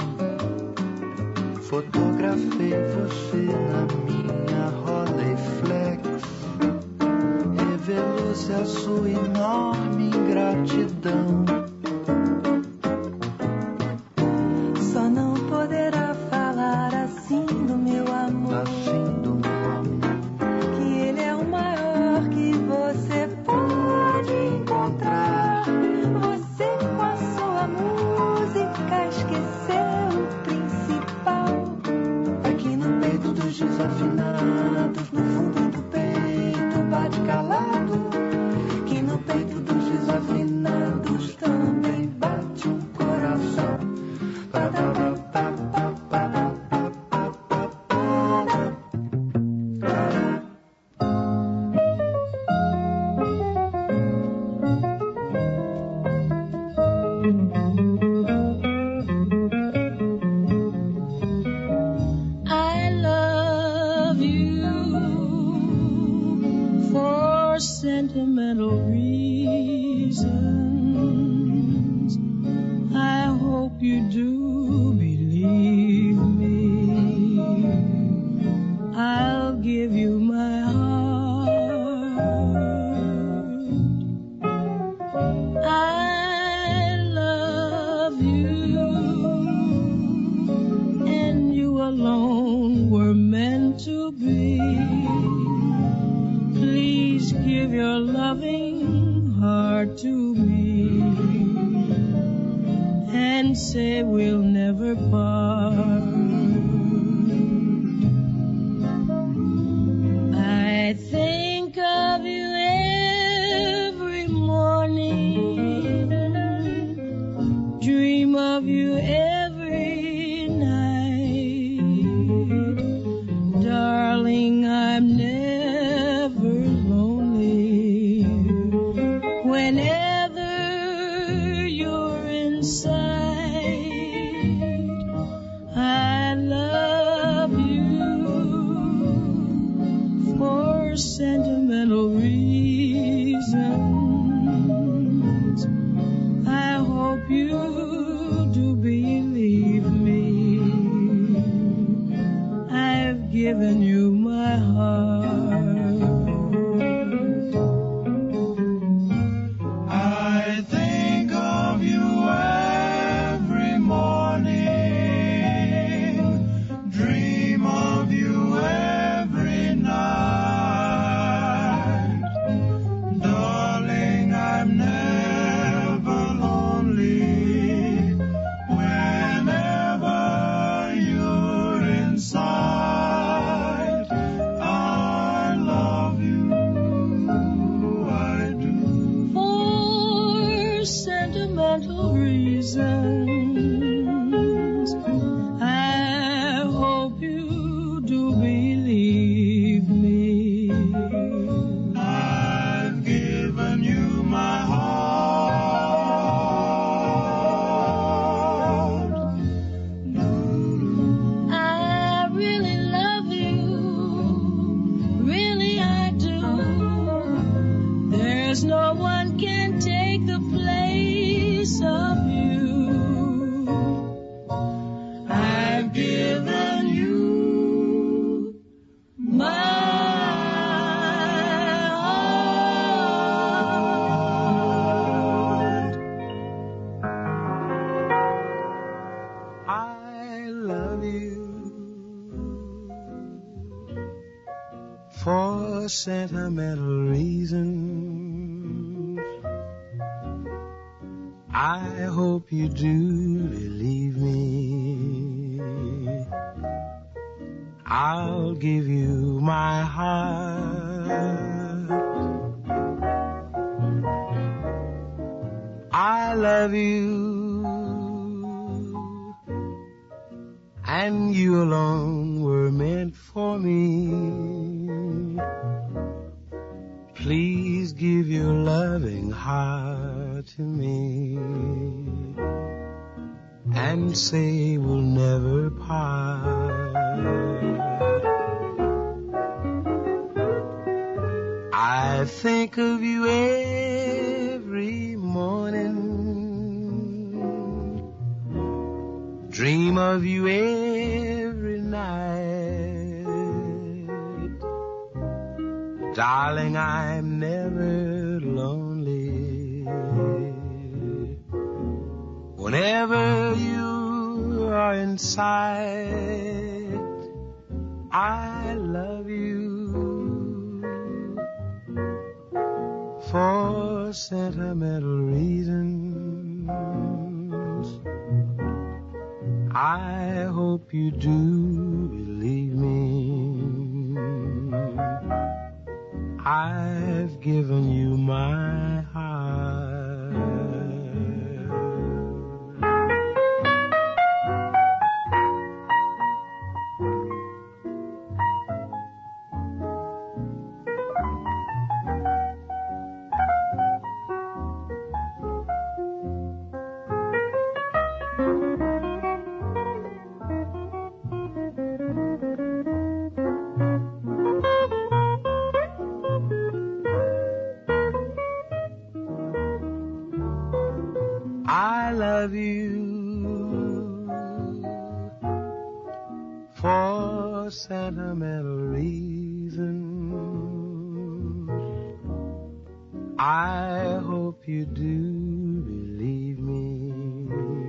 Fotografei você na minha Rolleiflex. Revelou-se a sua enorme ingratidão. Só não poderá falar assim do meu amor. Assim do meu amor. Você pode encontrar. Você com a sua música esqueceu o principal. Aqui no peito dos desafinados, no fundo do peito bate calado. Aqui no peito dos desafinados também bate um coração. Sentimental reasons, I hope you do believe me. I'll give you my heart. I love you, and you alone were meant to be. Please give your loving heart to me and say we'll never part. I think of you every morning, dream of you every night. Darling, I'm never lonely whenever you're in sight. I love you for sentimental reasons. I hope you do believe me. I've given you my heart. I think of you every morning, dream of you every night. Darling, I'm never lonely whenever you're inside. I for sentimental reasons. I hope you do believe me. I'll give you my heart. I love you, and you alone were meant for me. Please give your loving heart to me, and say we'll never part. I think of you every morning, dream of you every night. Darling, I'm never lonely whenever you are in sight. I love you for sentimental reasons. I hope you do believe me. I've given you my heart. I love you for sentimental reasons. I hope you do believe me.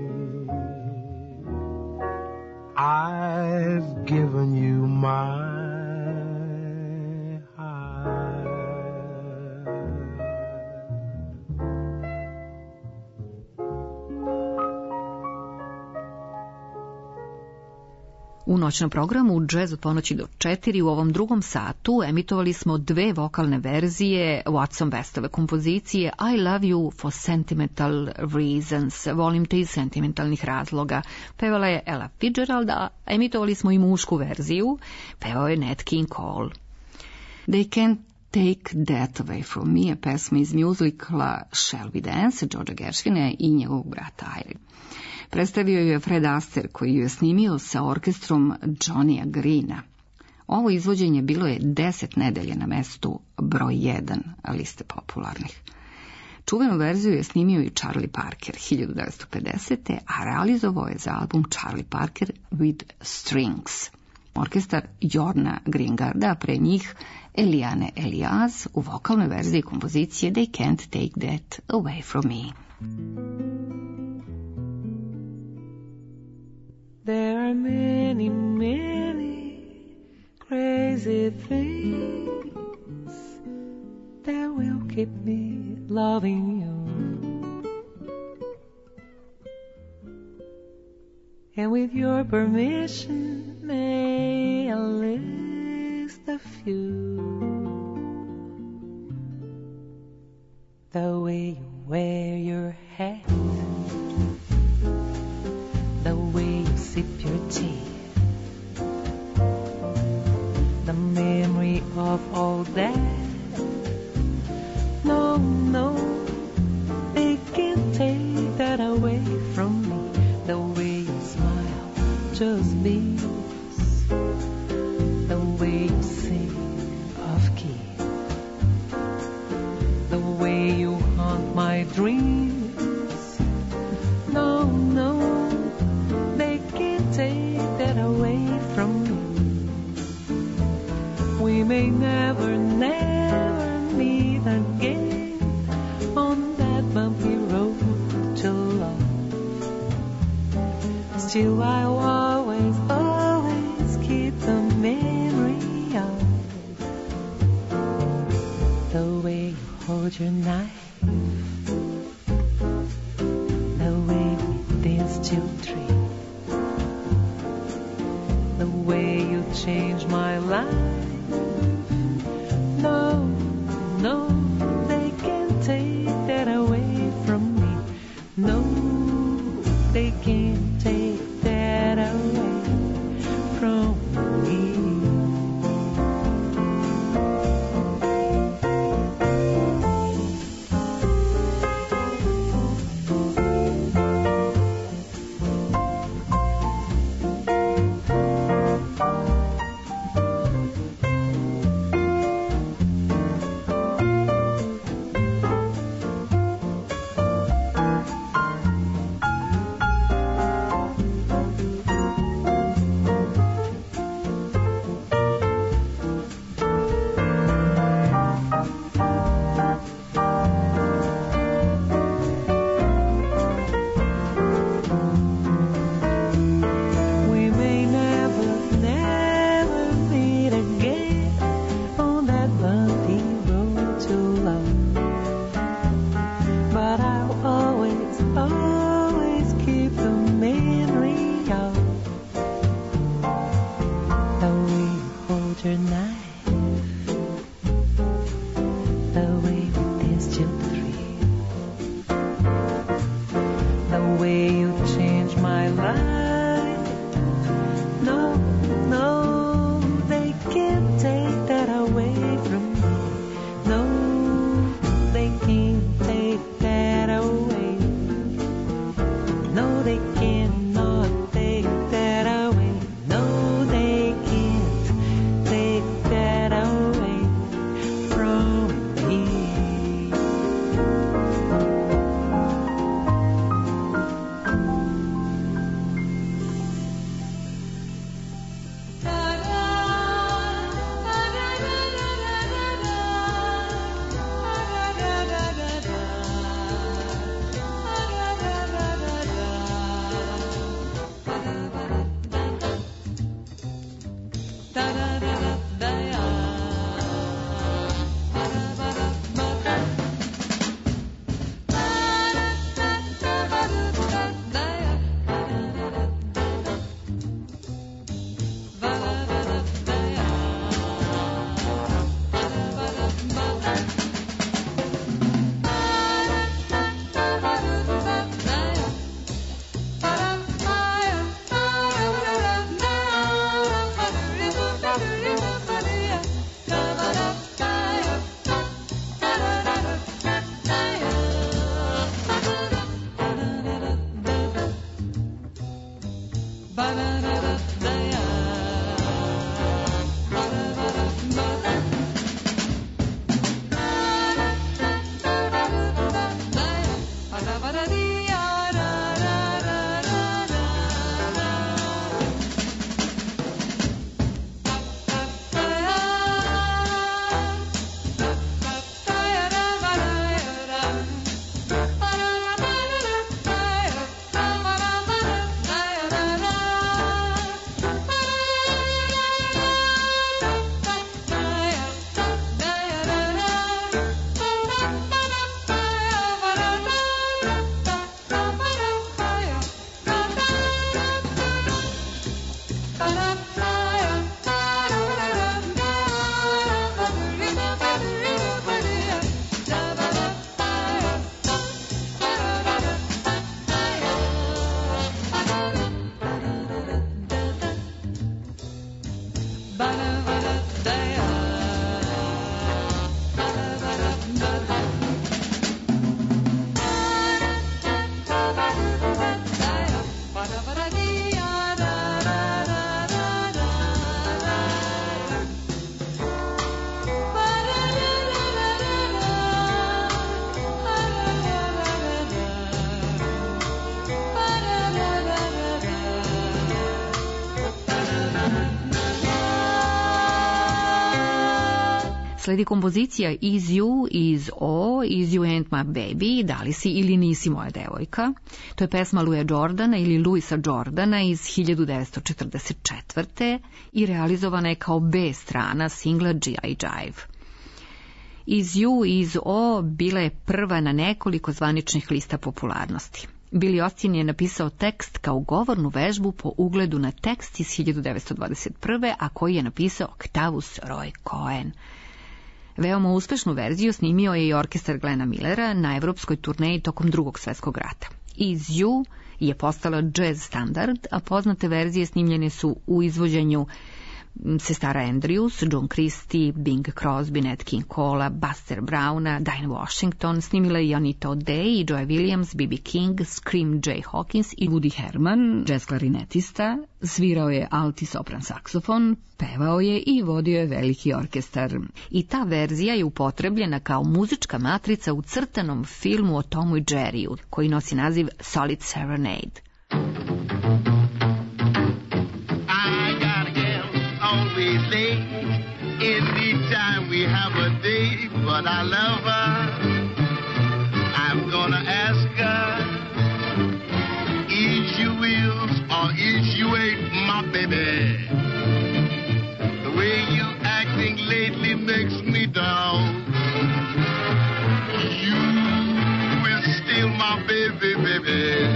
I've given you my U noćnom programu Jazz od ponoći do 4 u ovom drugom satu emitovali smo dve vokalne verzije Watson Bestove kompozicije I Love You for Sentimental Reasons, volim te iz sentimentalnih razloga. Pevala je Ella Fitzgerald, a emitovali smo i mušku verziju, pevao je Nat King Cole. They Can't Take That Away From Me je pesma iz muzikla Shall We Dance, Georgea Gershwina i njegovog brata Irie. Predstavio ju je Fred Astaire, koji ju je snimio sa orkestrom Johnnya Greena. Ovo izvođenje bilo je 10 nedelje na mestu broj 1 liste popularnih. Čuvenu verziju je snimio i Charlie Parker 1950. a realizovao je za album Charlie Parker with Strings. Orkestar Jorna Gringarda, pre njih Eliane Elias u vokalnoj verziji kompozicije They Can't Take That Away From Me. There are many, many crazy things that will keep me loving you. And with your permission, may I list a few. The way you wear your hat, the way you sip your tea, the memory of all that. No, no, they can't take that away from me. The way you smile just beams, the way you sing off key, the way you haunt my dreams. No, no, they can't take that away from me. We may never, never meet again on that bumpy road to love. Still I always, always keep the memory of hold your knife, the way we danced till 3, the way you changed my life. No, no, they can't take that away from me. No, they can't take that away from me. Sledi kompozicija Is You, Is O, Is You Ain't My Baby, Da li si ili nisi moja devojka. To je pesma Louisa Jordana ili Louisa Jordana iz 1944. i realizovana je kao B strana singla G.I. Jive. Is You, Is O bila je prva na nekoliko zvaničnih lista popularnosti. Billy Austin je napisao tekst kao govornu vežbu po ugledu na tekst iz 1921. a koji je napisao Octavius Roy Cohen. Veoma uspešnu verziju snimio je i orkestar Glena Millera na evropskoj turneji tokom Drugog svjetskog rata. Is You je postala jazz standard, a poznate verzije snimljene su u izvođenju sestara Andrews, John Christie, Bing Crosby, Nat King Cole, Buster Browna, Dinah Washington, snimila i Anita O'Day i Joy Williams, B.B. King, Scream Jay Hawkins i Woody Herman, jazz klarinetista, svirao je alti sopran saksofon, pevao je i vodio je veliki orkestar. I ta verzija je upotrebljena kao muzička matrica u crtanom filmu o Tomu i Jerryu, koji nosi naziv Solid Serenade. Always late, anytime we have a date, but I love her. I'm gonna ask her, is you is or is you ain't my baby? The way you acting lately makes me down. You is still my baby, baby.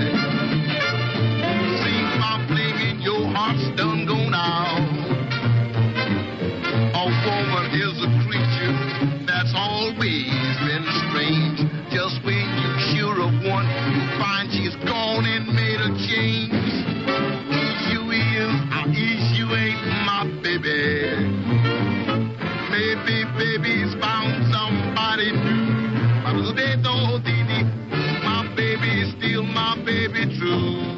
See my fling in your heart's done gone out. A woman is a creature that's always been strange. Just when you're sure of one, you find she's gone and made a change. Is you is or is you ain't my baby? Maybe baby's found somebody new. But they don't think my baby's still my baby true.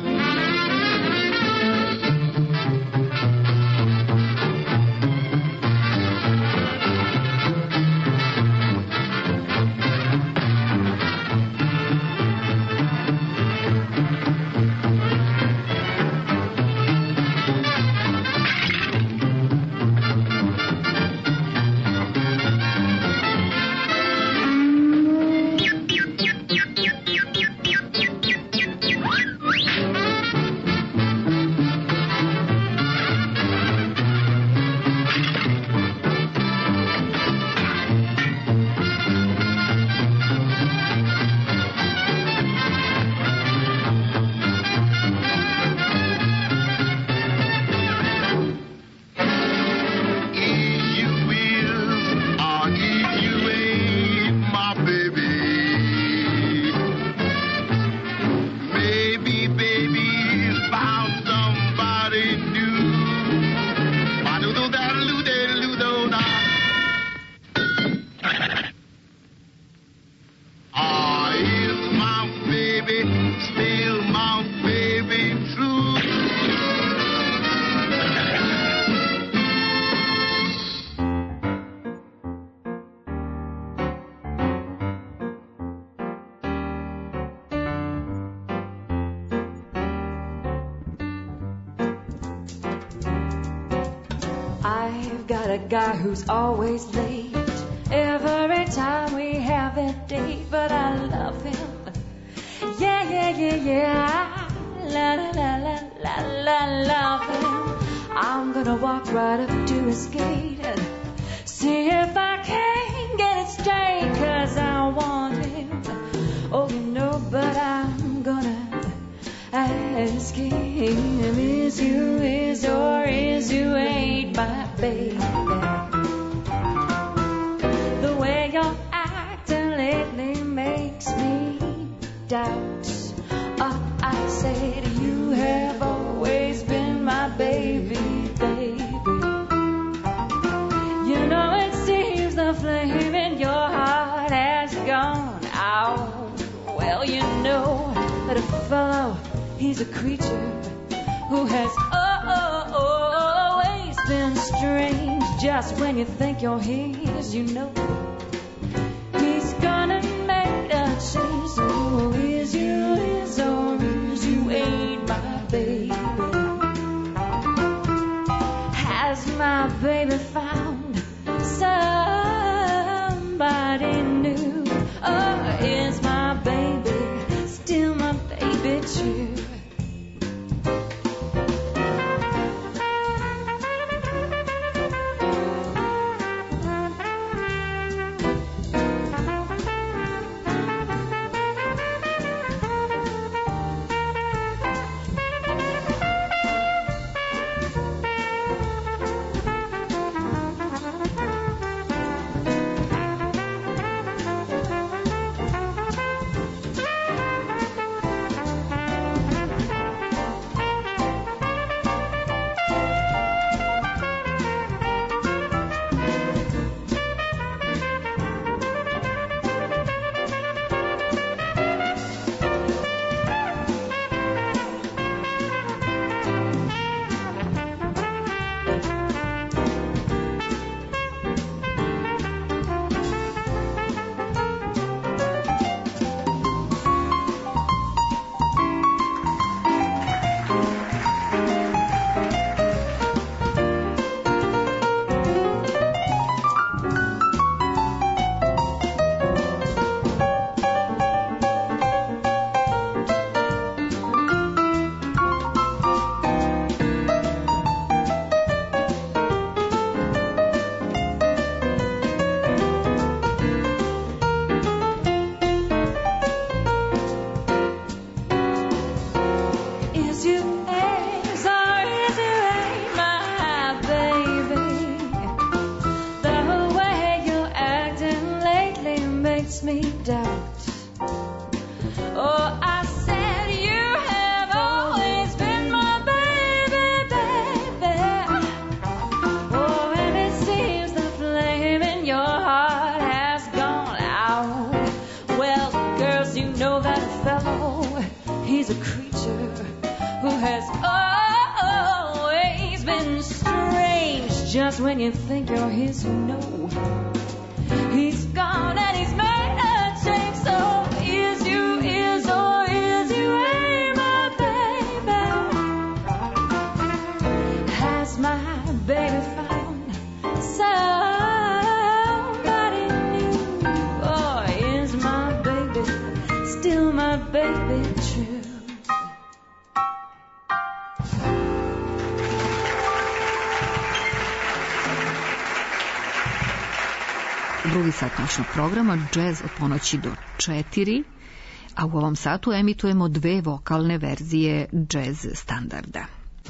A guy who's always late every time we have a date, but I love him. Yeah, yeah, yeah, yeah. La la la la la la, love him. I'm gonna walk right up to his gate and see if I can get it straight, 'cause I want him. Oh, you know, but I'm gonna ask him, is you is or is you ain't my baby? The way you're acting lately makes me doubt. I said you have always been my baby, baby. You know it seems the flame in your heart has gone out. Well, you know that a fellow, he's a creature who has always been strange. Just when you think you're his, you know he's gonna make a change. So is you is or is you ain't my baby? Has my baby found somebody new? Or is my baby still my baby true? just when you think you're his, you know he's gone and he's made a change. So is you, is or is you, hey, my baby? Has my baby found somebody new? Or is my baby still my baby true? Drugi sat noćnog programa, džez od ponoći do 4, a u ovom satu emitujemo 2 vokalne verzije džez standarda.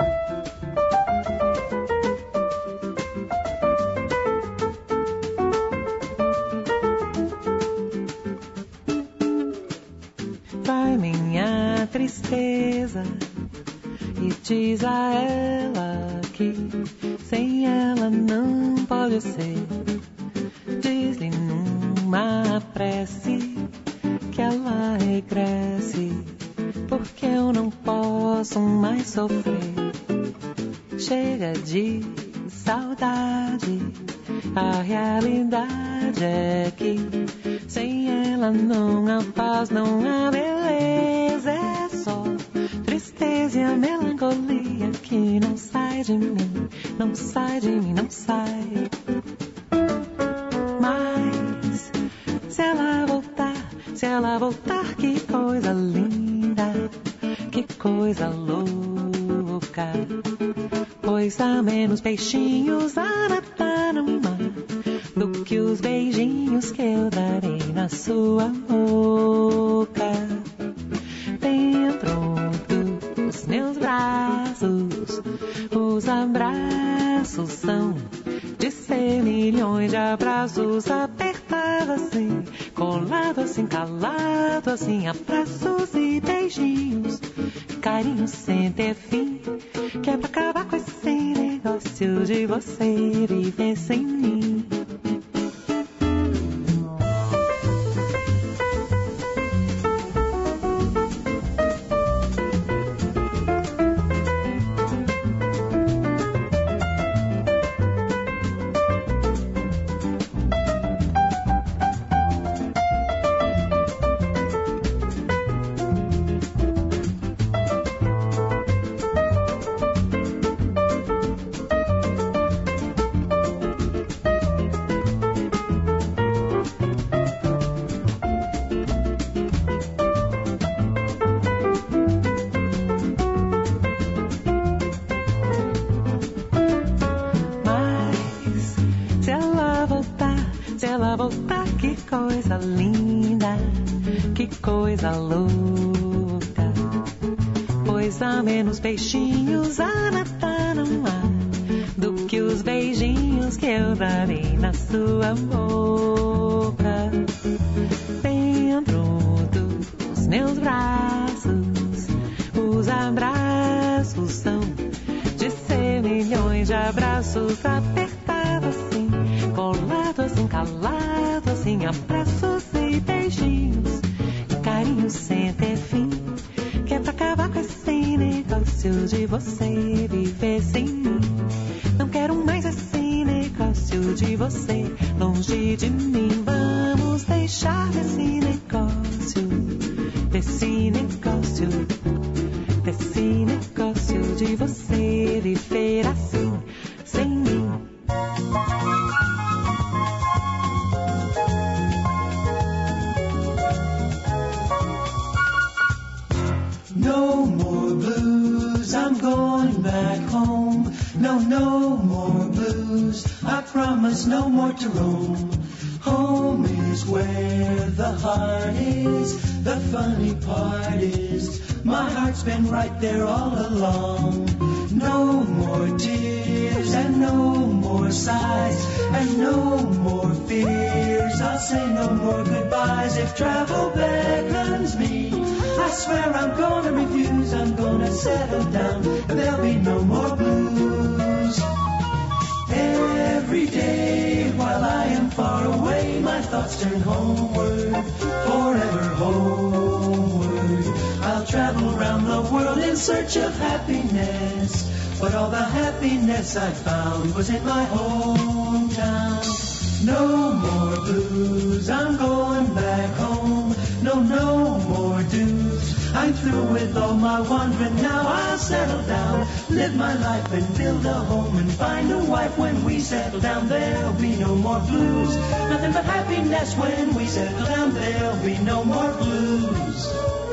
Vai minha tristeza e diz a ela que sem ela não pode ser. Diz-lhe numa prece que ela regresse, porque eu não posso mais sofrer. Chega de saudade, a realidade é que sem ela não há paz, não há beleza. É só tristeza e a melancolia que não sai de mim, não sai de mim, não sai. Mas se ela voltar, que coisa linda, que coisa louca. Pois há menos peixinhos a nadar no mar do que os beijinhos que eu darei na sua boca. Dentro dos meus braços, os abraços são de ser milhões de abraços, apertado assim, colado assim, calado assim, abraços e beijinhos, carinhos sem ter fim, que é pra acabar com esse negócio de você viver sem mim. Que coisa linda, que coisa louca. Pois há menos peixinhos a nadar no mar do que os beijinhos que eu darei na sua boca. Dentro dos meus braços, os abraços são de ser milhões de abraços, apertado assim, colado assim, calado assim, abraços e beijinhos, carinhos sem ter fim, que é pra acabar com esse negócio de você viver sem mim. Não quero mais esse negócio de você longe de mim. Vamos deixar desse negócio, desse negócio, desse negócio de você viver assim, sem mim. No more blues, I'm going back home. No, no more blues, I promise no more to roam. Home is where the heart is, the funny part is, my heart's been right there all along. No more tears and no more sighs and no more fears. I'll say no more goodbyes if travel beckons me. I swear I'm gonna refuse, I'm gonna settle down, and there'll be no more blues. Every day while I am far away, my thoughts turn homeward, forever homeward. I'll travel around the world in search of happiness, But all the happiness I found was in my hometown. No more blues, I'm going back home. No, no more dues. I'm through with all my wandering, now I'll settle down, live my life and build a home and find a wife. When we settle down, there'll be no more blues. Nothing but happiness when we settle down, there'll be no more blues.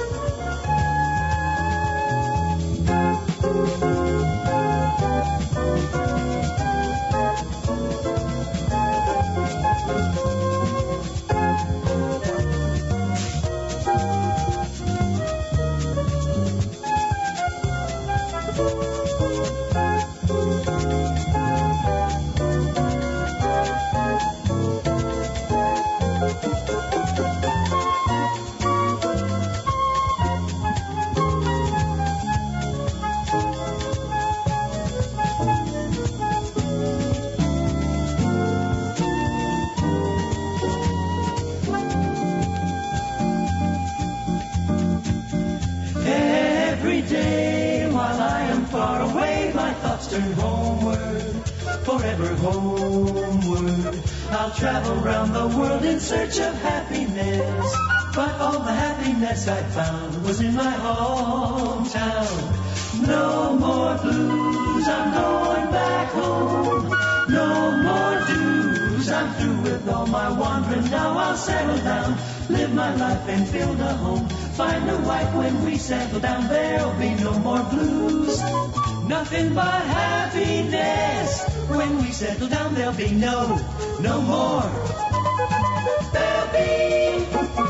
Turn homeward, forever homeward. I'll travel round the world in search of happiness, but all the happiness I found was in my hometown. No more blues, I'm going back home. No more dues, I'm through with all my wandering, now I'll settle down, live my life and build a home, find a wife. When we settle down, there'll be no more blues. Nothing but happiness. When we settle down, there'll be no more. There'll be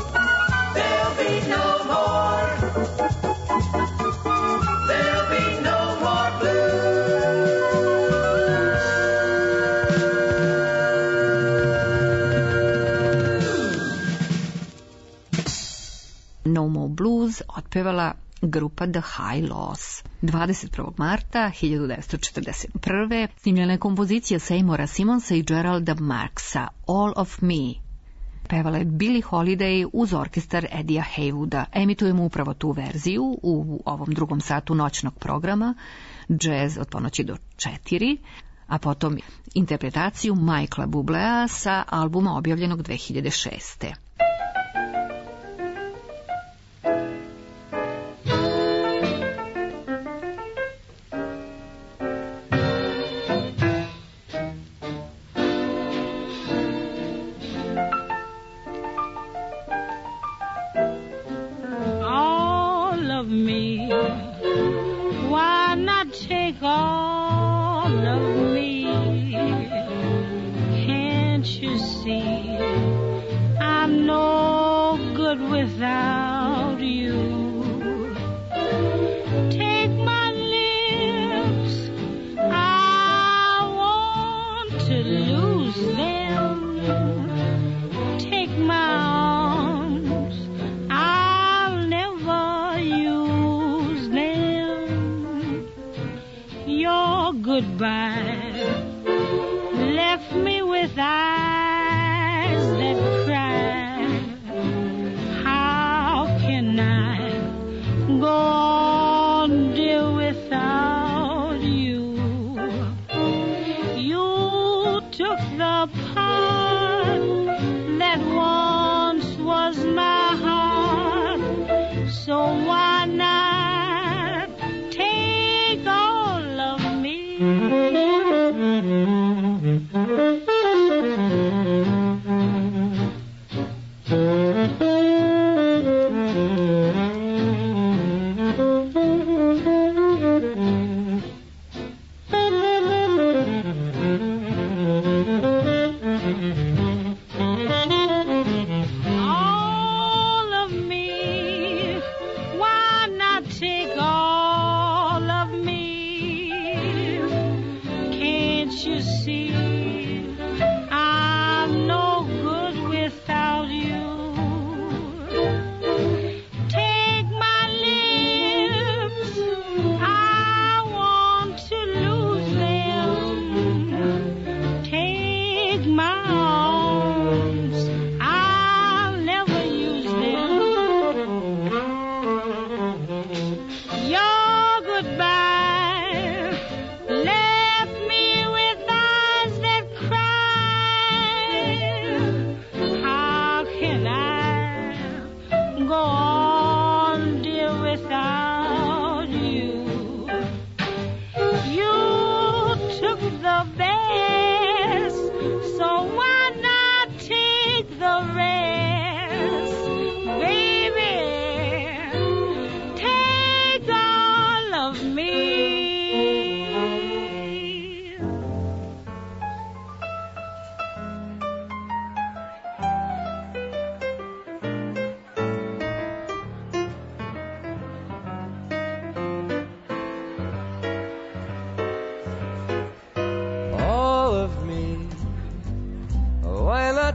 no more. There'll be no more blues. No More Blues otpevala grupa The High Lows. 21. marta 1941. snimljena je kompozicija Seymora Simonsa i Geralda Marksa, All of Me. Pevala je Billie Holiday uz orkestar Eddija Haywooda. Emitujemo upravo tu verziju u ovom drugom satu noćnog programa, jazz od ponoći do 4, a potom interpretaciju Michaela Bublea sa albuma objavljenog 2006. Without you, take my lips, I want to lose them. Take my arms, I'll never use them. Your goodbye left me with eyes that cry. Go on, dear, without you. You took the part that once was my heart, so why not take all of me?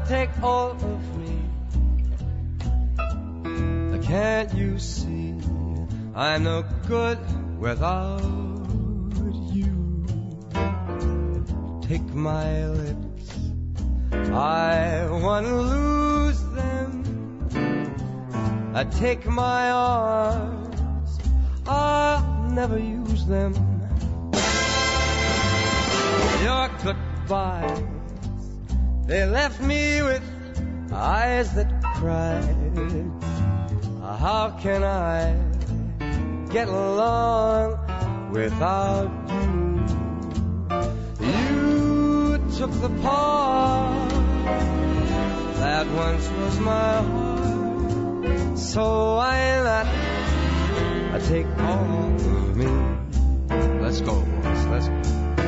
not take all of me? Can't you see I'm no good without you? Take my lips, I want to lose them. Take my arms, I'll never use them. Your goodbyes, they left me with eyes that cried. How can I get along without you? You took the part that once was my heart, so why not take all of me? Let's go, boys, let's go.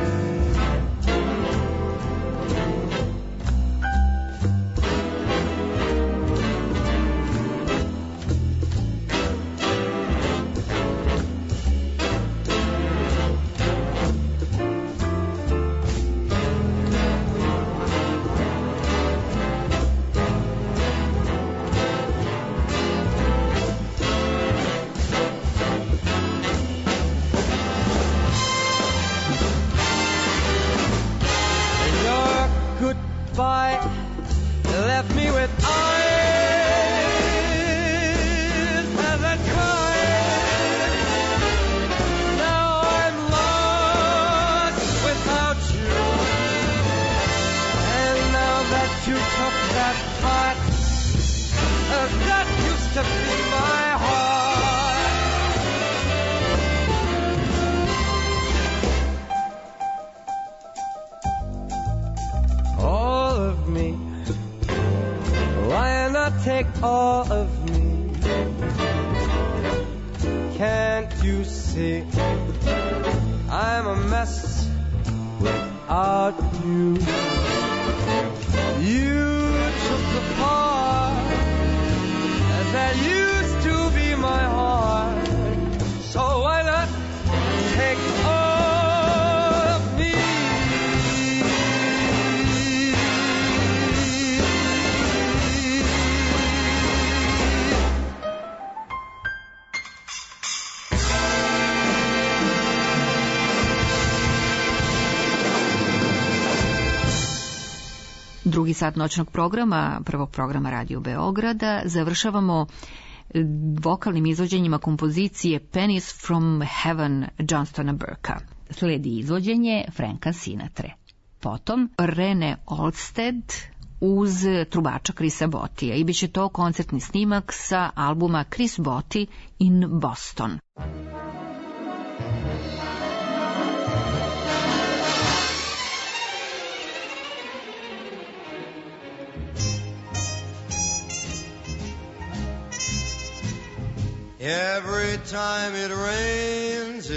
Take all of me. Can't you see I'm a mess without you? You took the part that used to be my heart, so why not take all of me? Drugi sat noćnog programa, prvog programa Radio Beograda, završavamo vokalnim izvođenjima kompozicije Pennies from Heaven Johnstona Burkea. Sledi izvođenje Franka Sinatre. Potom Rene Olsted uz trubača Chrisa Bottija i bit će to koncertni snimak sa albuma Chris Botti in Boston. Every time it rains,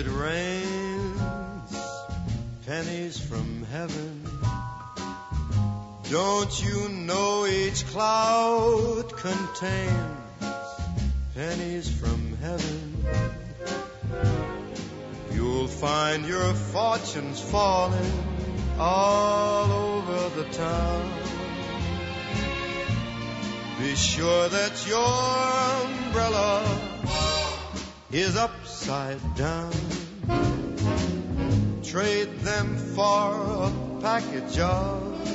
pennies from heaven. Don't you know each cloud contains pennies from heaven? You'll find your fortunes falling all over the town. Be sure that your umbrella is upside down. Trade them for a package of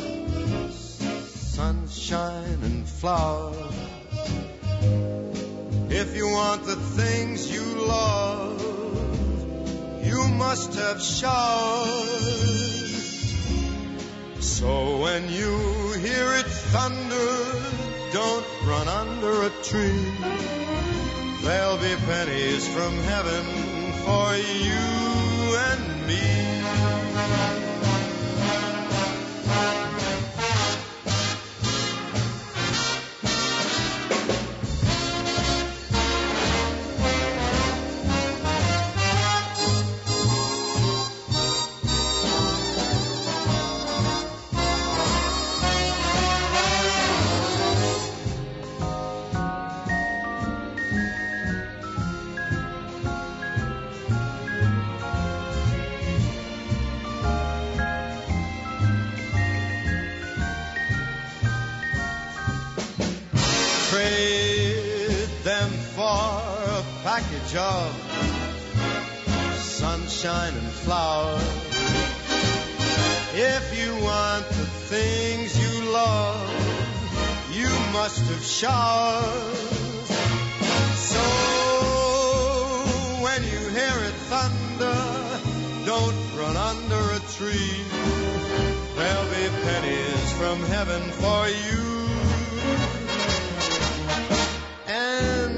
sunshine and flowers. If you want the things you love, you must have showers. So when you hear it thunder, don't run under a tree. There'll be pennies from heaven for you and me. package of sunshine and flowers. If you want the things you love, you must have showers. So when you hear it thunder, don't run under a tree. There'll be pennies from heaven for you and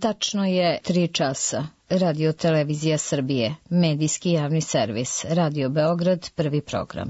Tačno je 3 časa. Radio Televizija Srbije, medijski javni servis, Radio Beograd, prvi program.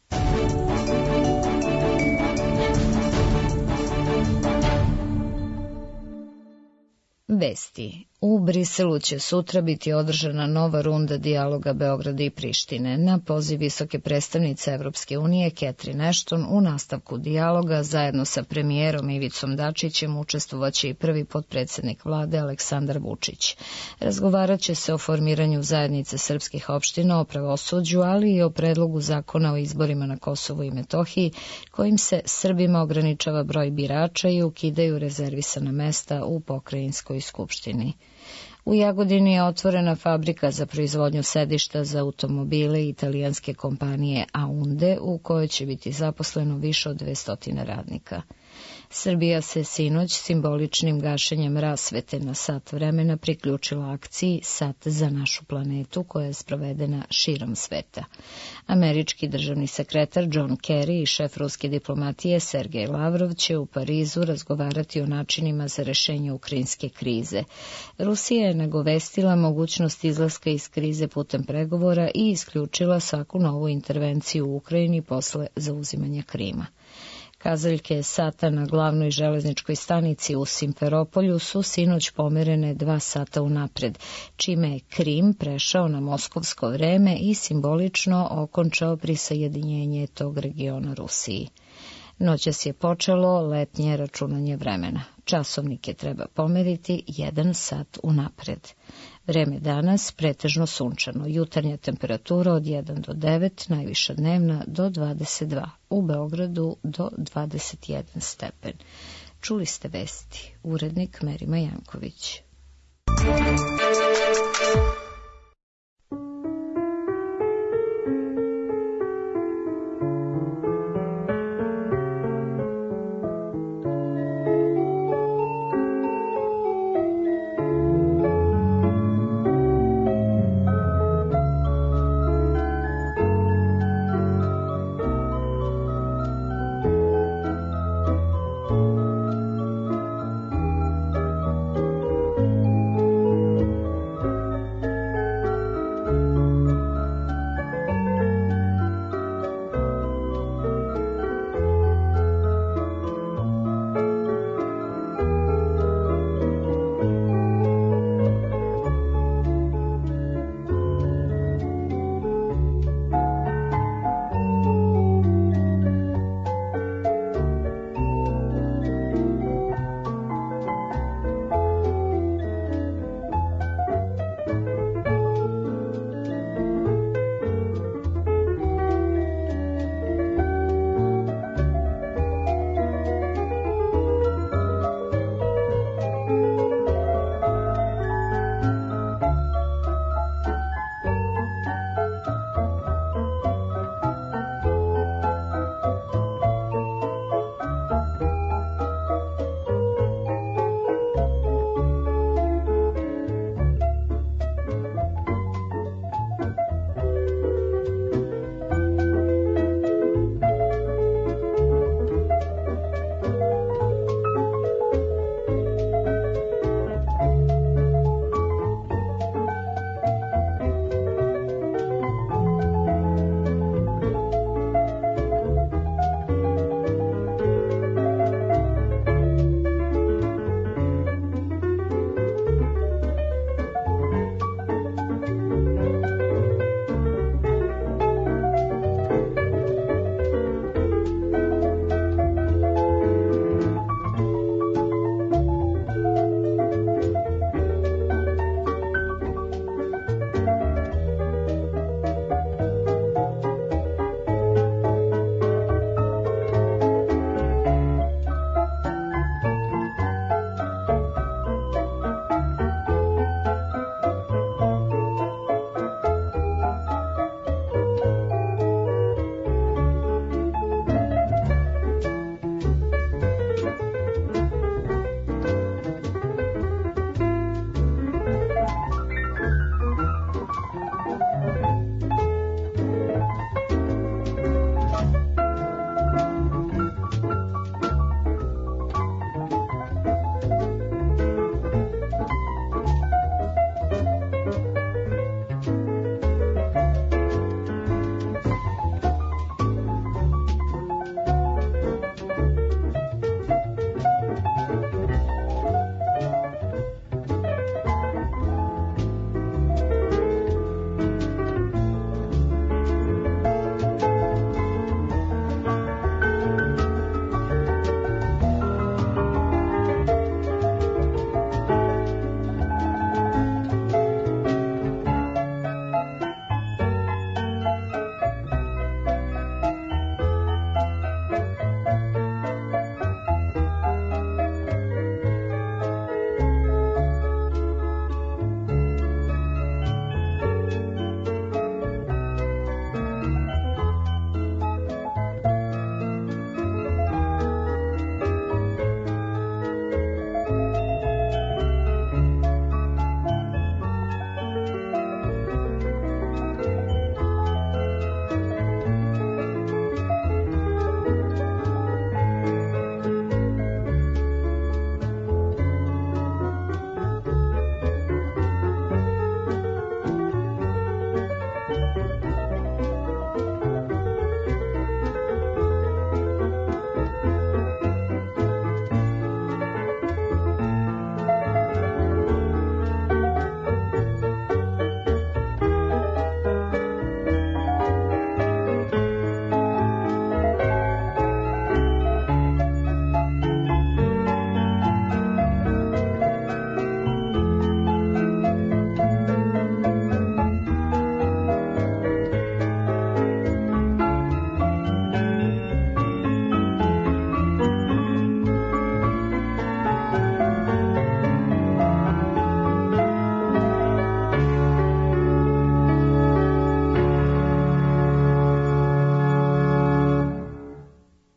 Vesti. U Briselu će sutra biti održana nova runda dijaloga Beograda i Prištine. Na poziv visoke predstavnice Evropske unije Catherine Ashton u nastavku dijaloga zajedno sa premijerom Ivicom Dačićem učestvovaće i prvi potpredsednik vlade Aleksandar Vučić. Razgovarat će se o formiranju zajednice srpskih opština, o pravosuđu, ali i o predlogu zakona o izborima na Kosovu i Metohiji, kojim se Srbima ograničava broj birača i ukidaju rezervisana mesta u pokrajinskoj skupštini. U Jagodini je otvorena fabrika za proizvodnju sedišta za automobile italijanske kompanije Aunde, u kojoj će biti zaposleno više od 200 radnika. Srbija se sinoć simboličnim gašenjem rasvete na sat vremena priključila akciji Sat za našu planetu, koja je sprovedena širom sveta. Američki državni sekretar John Kerry i šef ruske diplomatije Sergej Lavrov će u Parizu razgovarati o načinima za rešenje ukrajinske krize. Rusija je nagovestila mogućnost izlaska iz krize putem pregovora i isključila svaku novu intervenciju u Ukrajini posle zauzimanja Krima. Kazaljke sata na glavnoj železničkoj stanici u Simferopolju su sinoć pomerene 2 sata unapred, čime je Krim prešao na moskovsko vreme i simbolično okončao prisajedinjenje tog regiona Rusiji. Noćas je počelo letnje računanje vremena. Časovnike treba pomeriti 1 sat unapred. Vreme danas pretežno sunčano, jutarnja temperatura od 1 do 9, najviša dnevna do 22, u Beogradu do 21 stepen. Čuli ste vesti, urednik Merima Janković.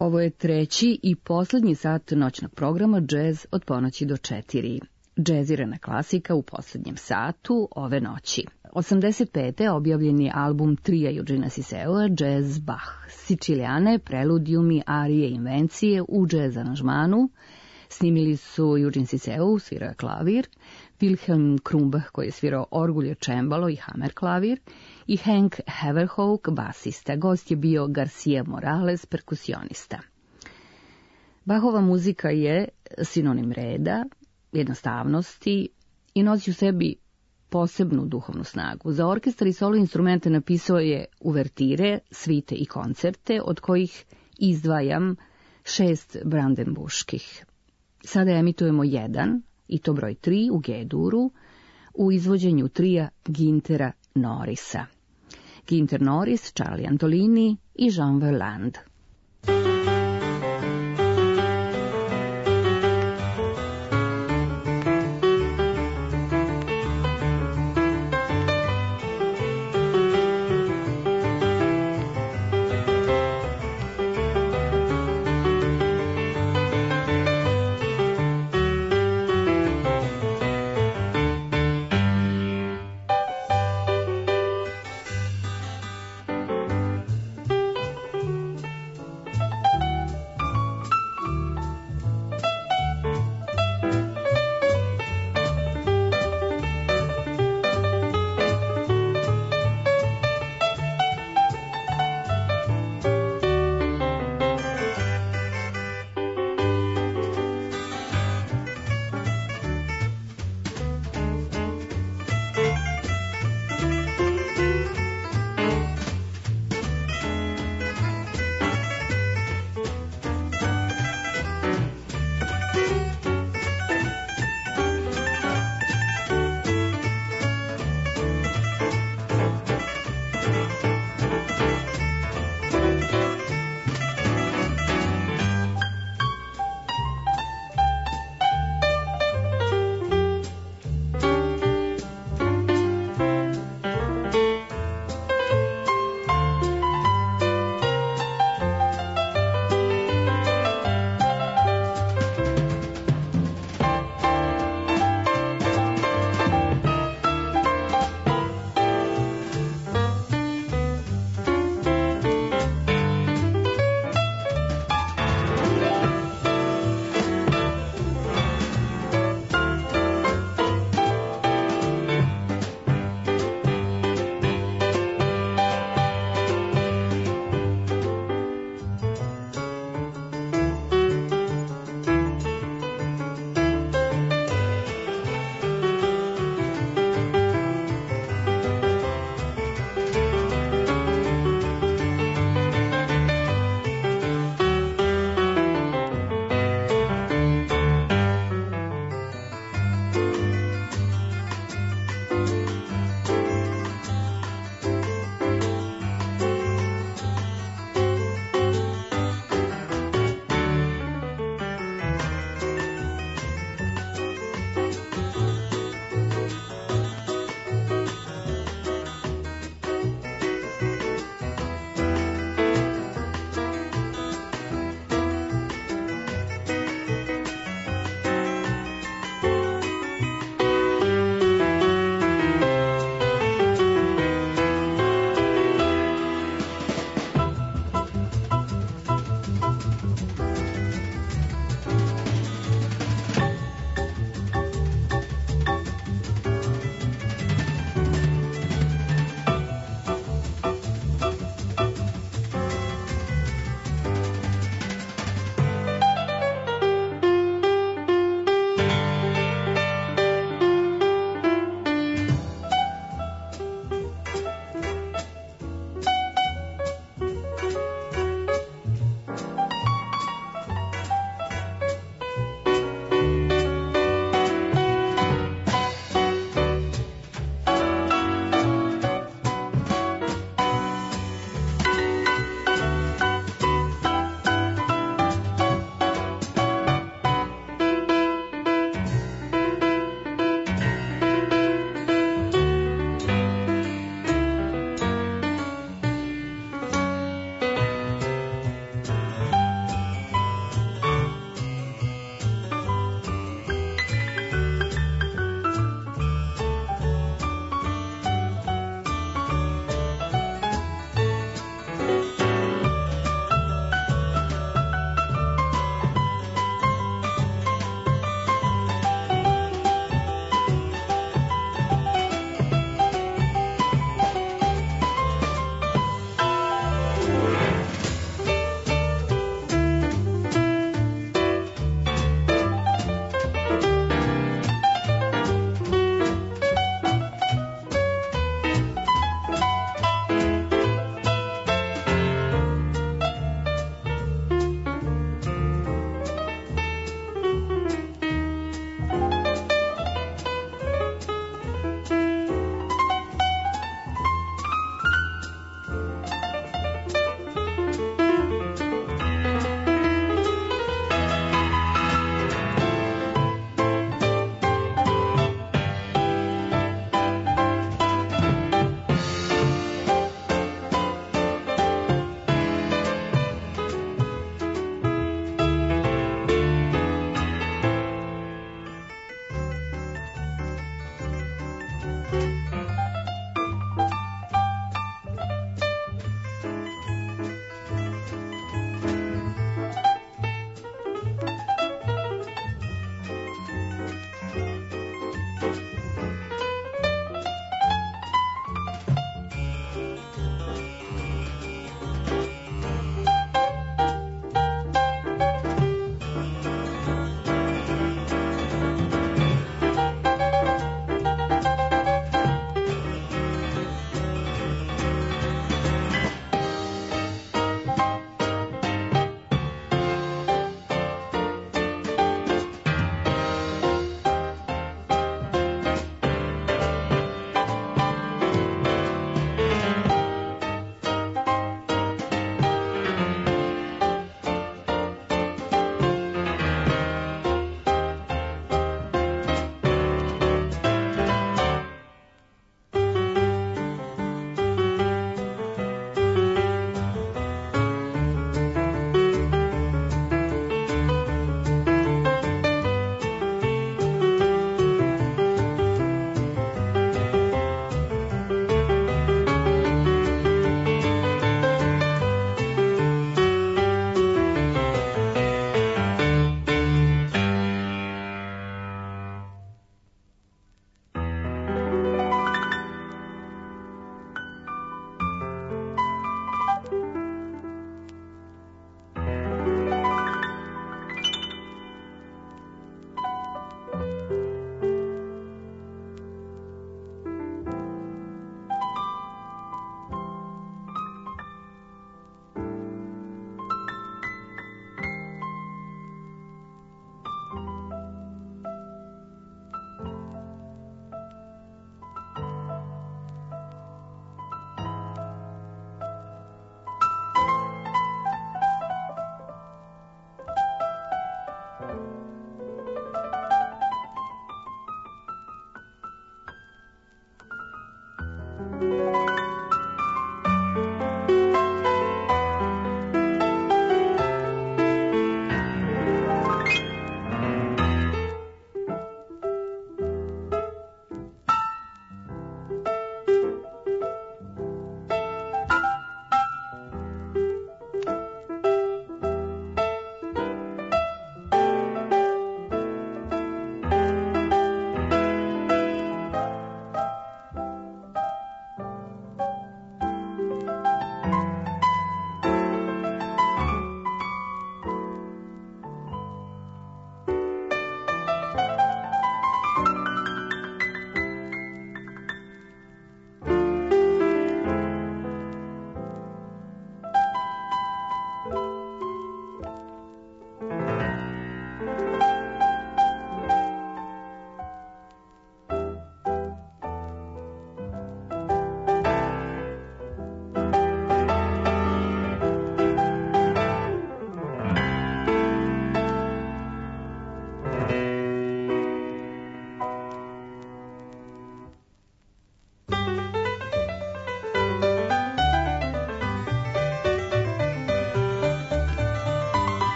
Ovo je treći i posljednji sat noćnog programa Jazz od ponoći do 4. Džezirana klasika u posljednjem satu ove noći. 85. objavljen je album trija Eugenea Ciceua, Jazz Bach, Siciliane, preludijumi, arije, invencije u jazz aranžmanu. Snimili su Eugen Ciceu, svirao je klavir, Wilhelm Krumbach koji je svirao orgulje, čembalo i hammer klavir i Hank Haverhoek, basista. Gost je bio Garcia Morales, perkusionista. Bachova muzika je sinonim reda, jednostavnosti i nosi u sebi posebnu duhovnu snagu. Za orkestar i solo instrumente napisao je uvertire, svite i koncerte, od kojih izdvajam 6 brandenburških. Sada emitujemo jedan, i to broj 3 u G-duru, u izvođenju trija Gintera Norrisa. Ginter Norris, Charlie Antolini i Jean Verland.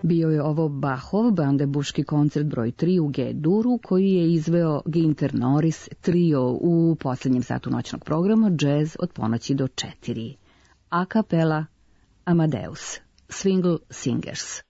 Bio je ovo Bachov bandebuški koncert broj 3 u G-duru koji je izveo Ginter Norris trio u posljednjem satu noćnog programa Jazz od ponoći do 4. A kapela Amadeus, Swingle Singers.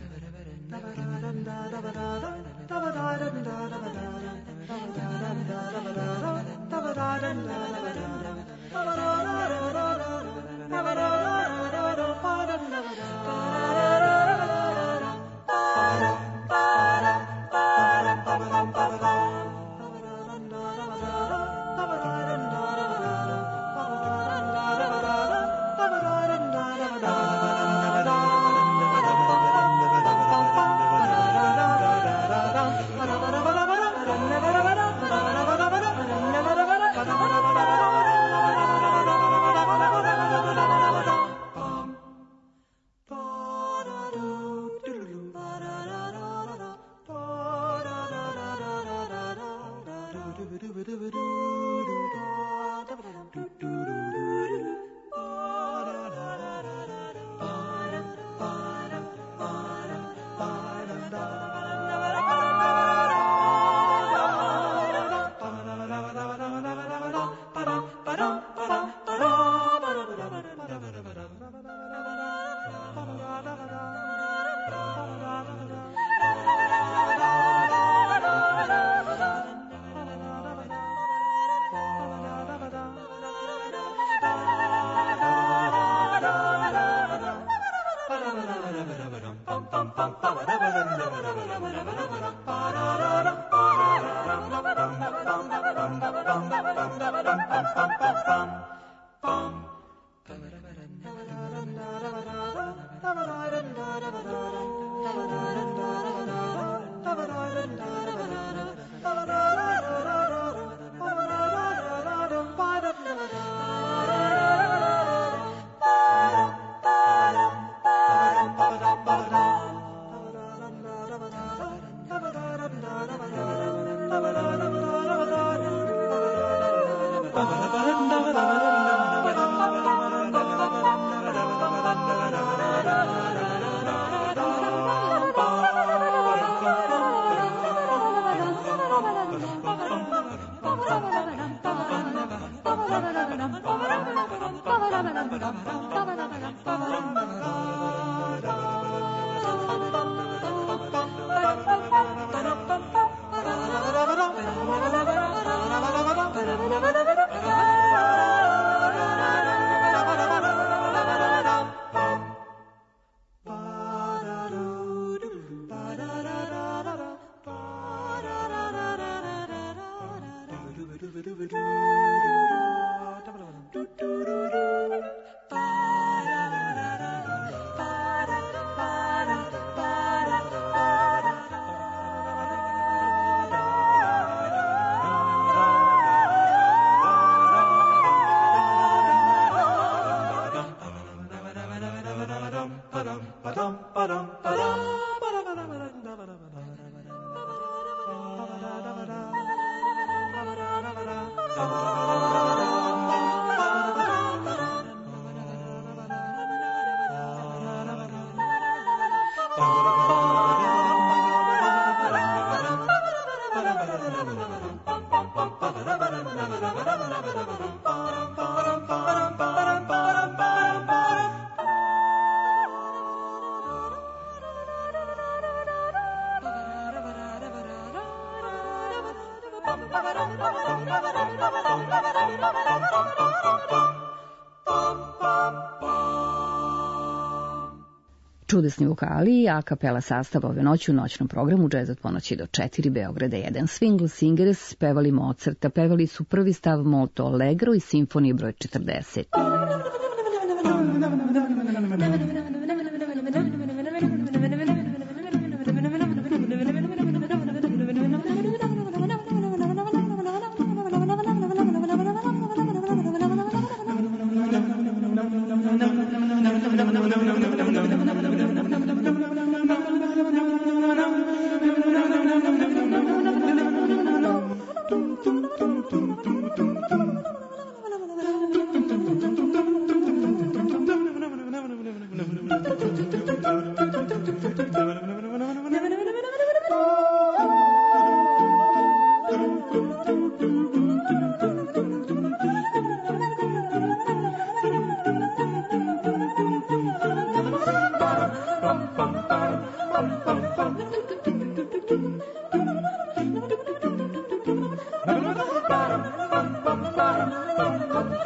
Čudesni vokali, a kapela sastav ove noći u noćnom programu Jazz od ponoći do 4 Beograda 1. Swingle Singers pevali Mozarta, pevali su prvi stav Molto Allegro i simfonije broj 40.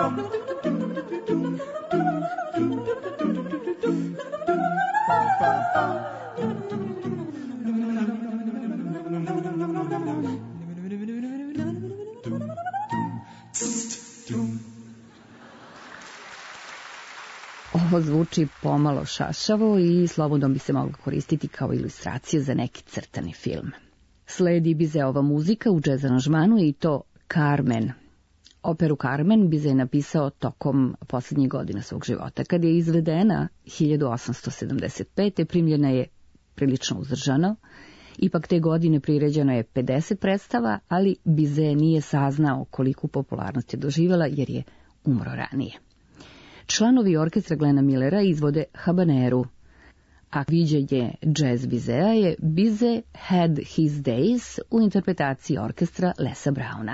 Ovo zvuči pomalo šašavo i slobodno bi se moglo koristiti kao ilustracija za neki crtani film. Sledi Bizeova muzika u džez aranžmanu i to Carmen. Operu Carmen Bizet je napisao tokom posljednjih godina svog života. Kad je izvedena 1875. primljena je prilično uzdržano. Ipak te godine priređeno je 50 predstava, ali Bizet nije saznao koliku popularnost je doživjela jer je umro ranije. Članovi orkestra Glena Millera izvode Habaneru, a viđenje jazz Bizea je Bizet Had His Days u interpretaciji orkestra Lesa Browna.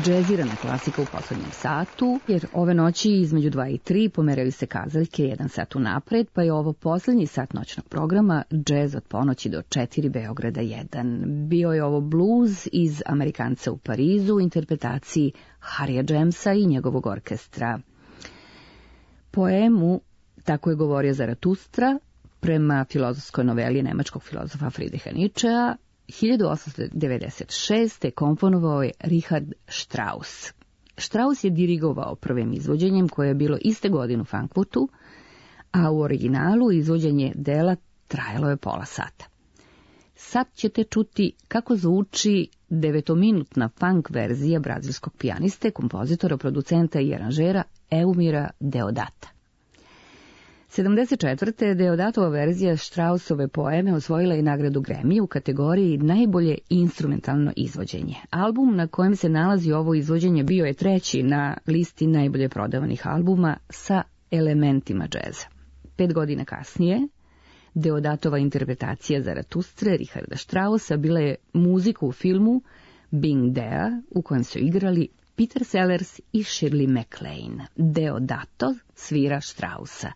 džezirana klasika u poslednjem satu, jer ove noći između 2 i 3 pomeraju se kazaljke 1 sat unapred, pa je ovo poslednji sat noćnog programa Džez od ponoći do 4 Beograda 1. Bio je ovo bluz iz Amerikanca u Parizu u interpretaciji Harrya Jamesa i njegovog orkestra. Poemu Tako je govorio Zaratustra prema filozofskoj noveli nemačkog filozofa Friedricha Nietzschea 1896. komponovao je Richard Strauss. Strauss je dirigovao prvim izvođenjem koje je bilo iste godine u Frankfurtu, a u originalu izvođenje dela trajalo je pola sata. Sad ćete čuti kako zvuči 9-minutna funk verzija brazilskog pijaniste, kompozitora, producenta i aranžera Eumira Deodata. 74. Deodatova verzija Straussove poeme osvojila je nagradu Grammy u kategoriji najbolje instrumentalno izvođenje. Album na kojem se nalazi ovo izvođenje bio je 3. na listi najbolje prodavanih albuma sa elementima džeza. 5 godina kasnije, Deodatova interpretacija Zaratustre Richarda Straussa bila je muzika u filmu Being There, u kojem su igrali Peter Sellers i Shirley MacLaine. Deodato svira Straussa.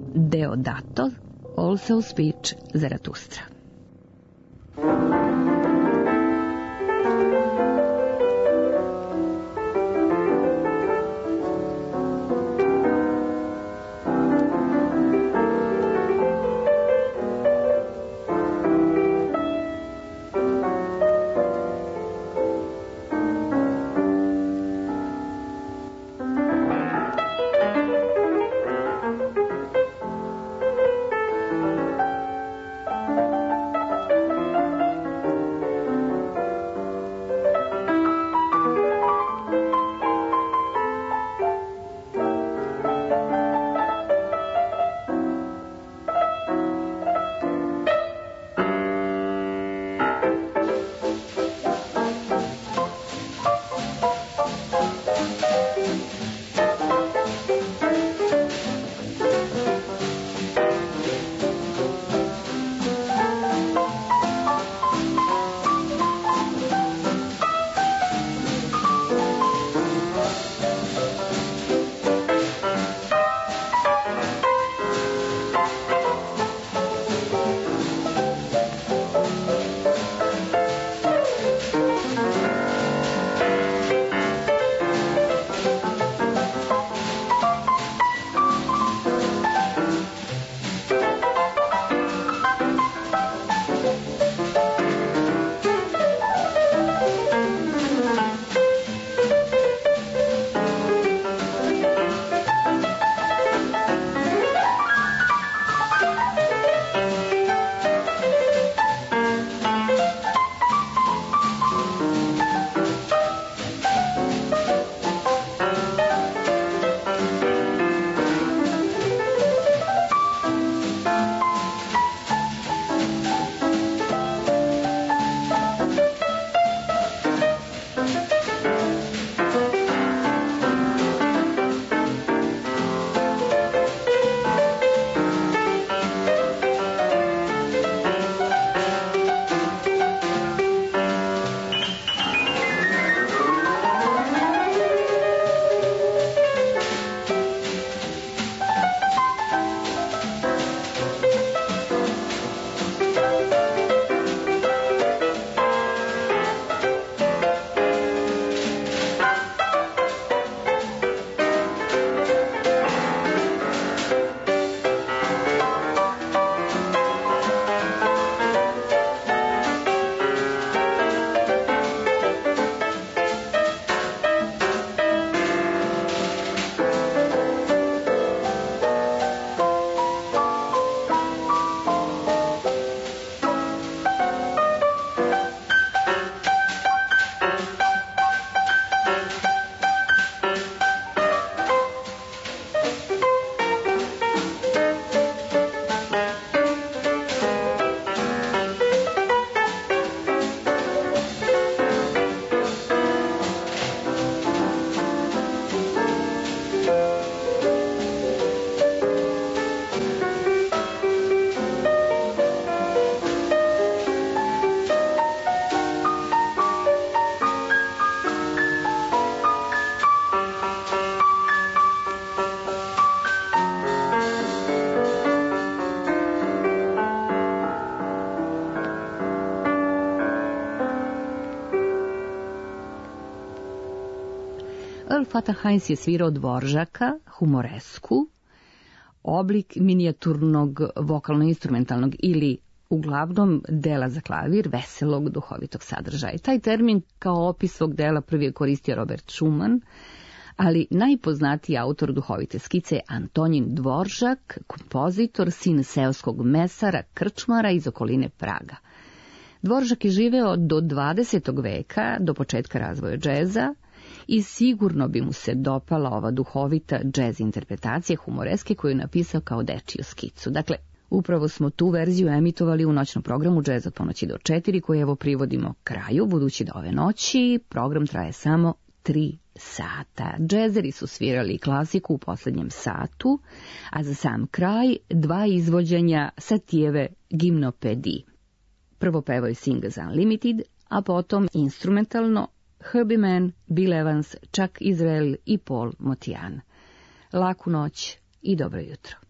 Deodato, also speech Zarathustra. Earl Fatah Hines je svirao Dvoržaka, humoresku, oblik minijaturnog vokalno-instrumentalnog ili uglavnom dela za klavir veselog, duhovitog sadržaja. Taj termin kao opis svog dela prvi je koristio Robert Schumann, ali najpoznatiji autor duhovite skice je Antonin Dvoržak, kompozitor, sin seoskog mesara, krčmara iz okoline Praga. Dvoržak je živeo do 20. veka, do početka razvoja džeza, i sigurno bi mu se dopala ova duhovita džez interpretacija humoreske koju je napisao kao dečiju skicu. Dakle, upravo smo tu verziju emitovali u noćnom programu Džez od ponoći do 4, koji evo privodimo kraju, budući da ove noći program traje samo 3 sata. Džezeri su svirali klasiku u poslednjem satu, a za sam kraj 2 izvođenja Satijeve gimnopedije. Prvo pevaju Singers Unlimited, a potom instrumentalno Herbie Mann, Bill Evans, Chuck Israel i Paul Motian. Laku noć i dobro jutro.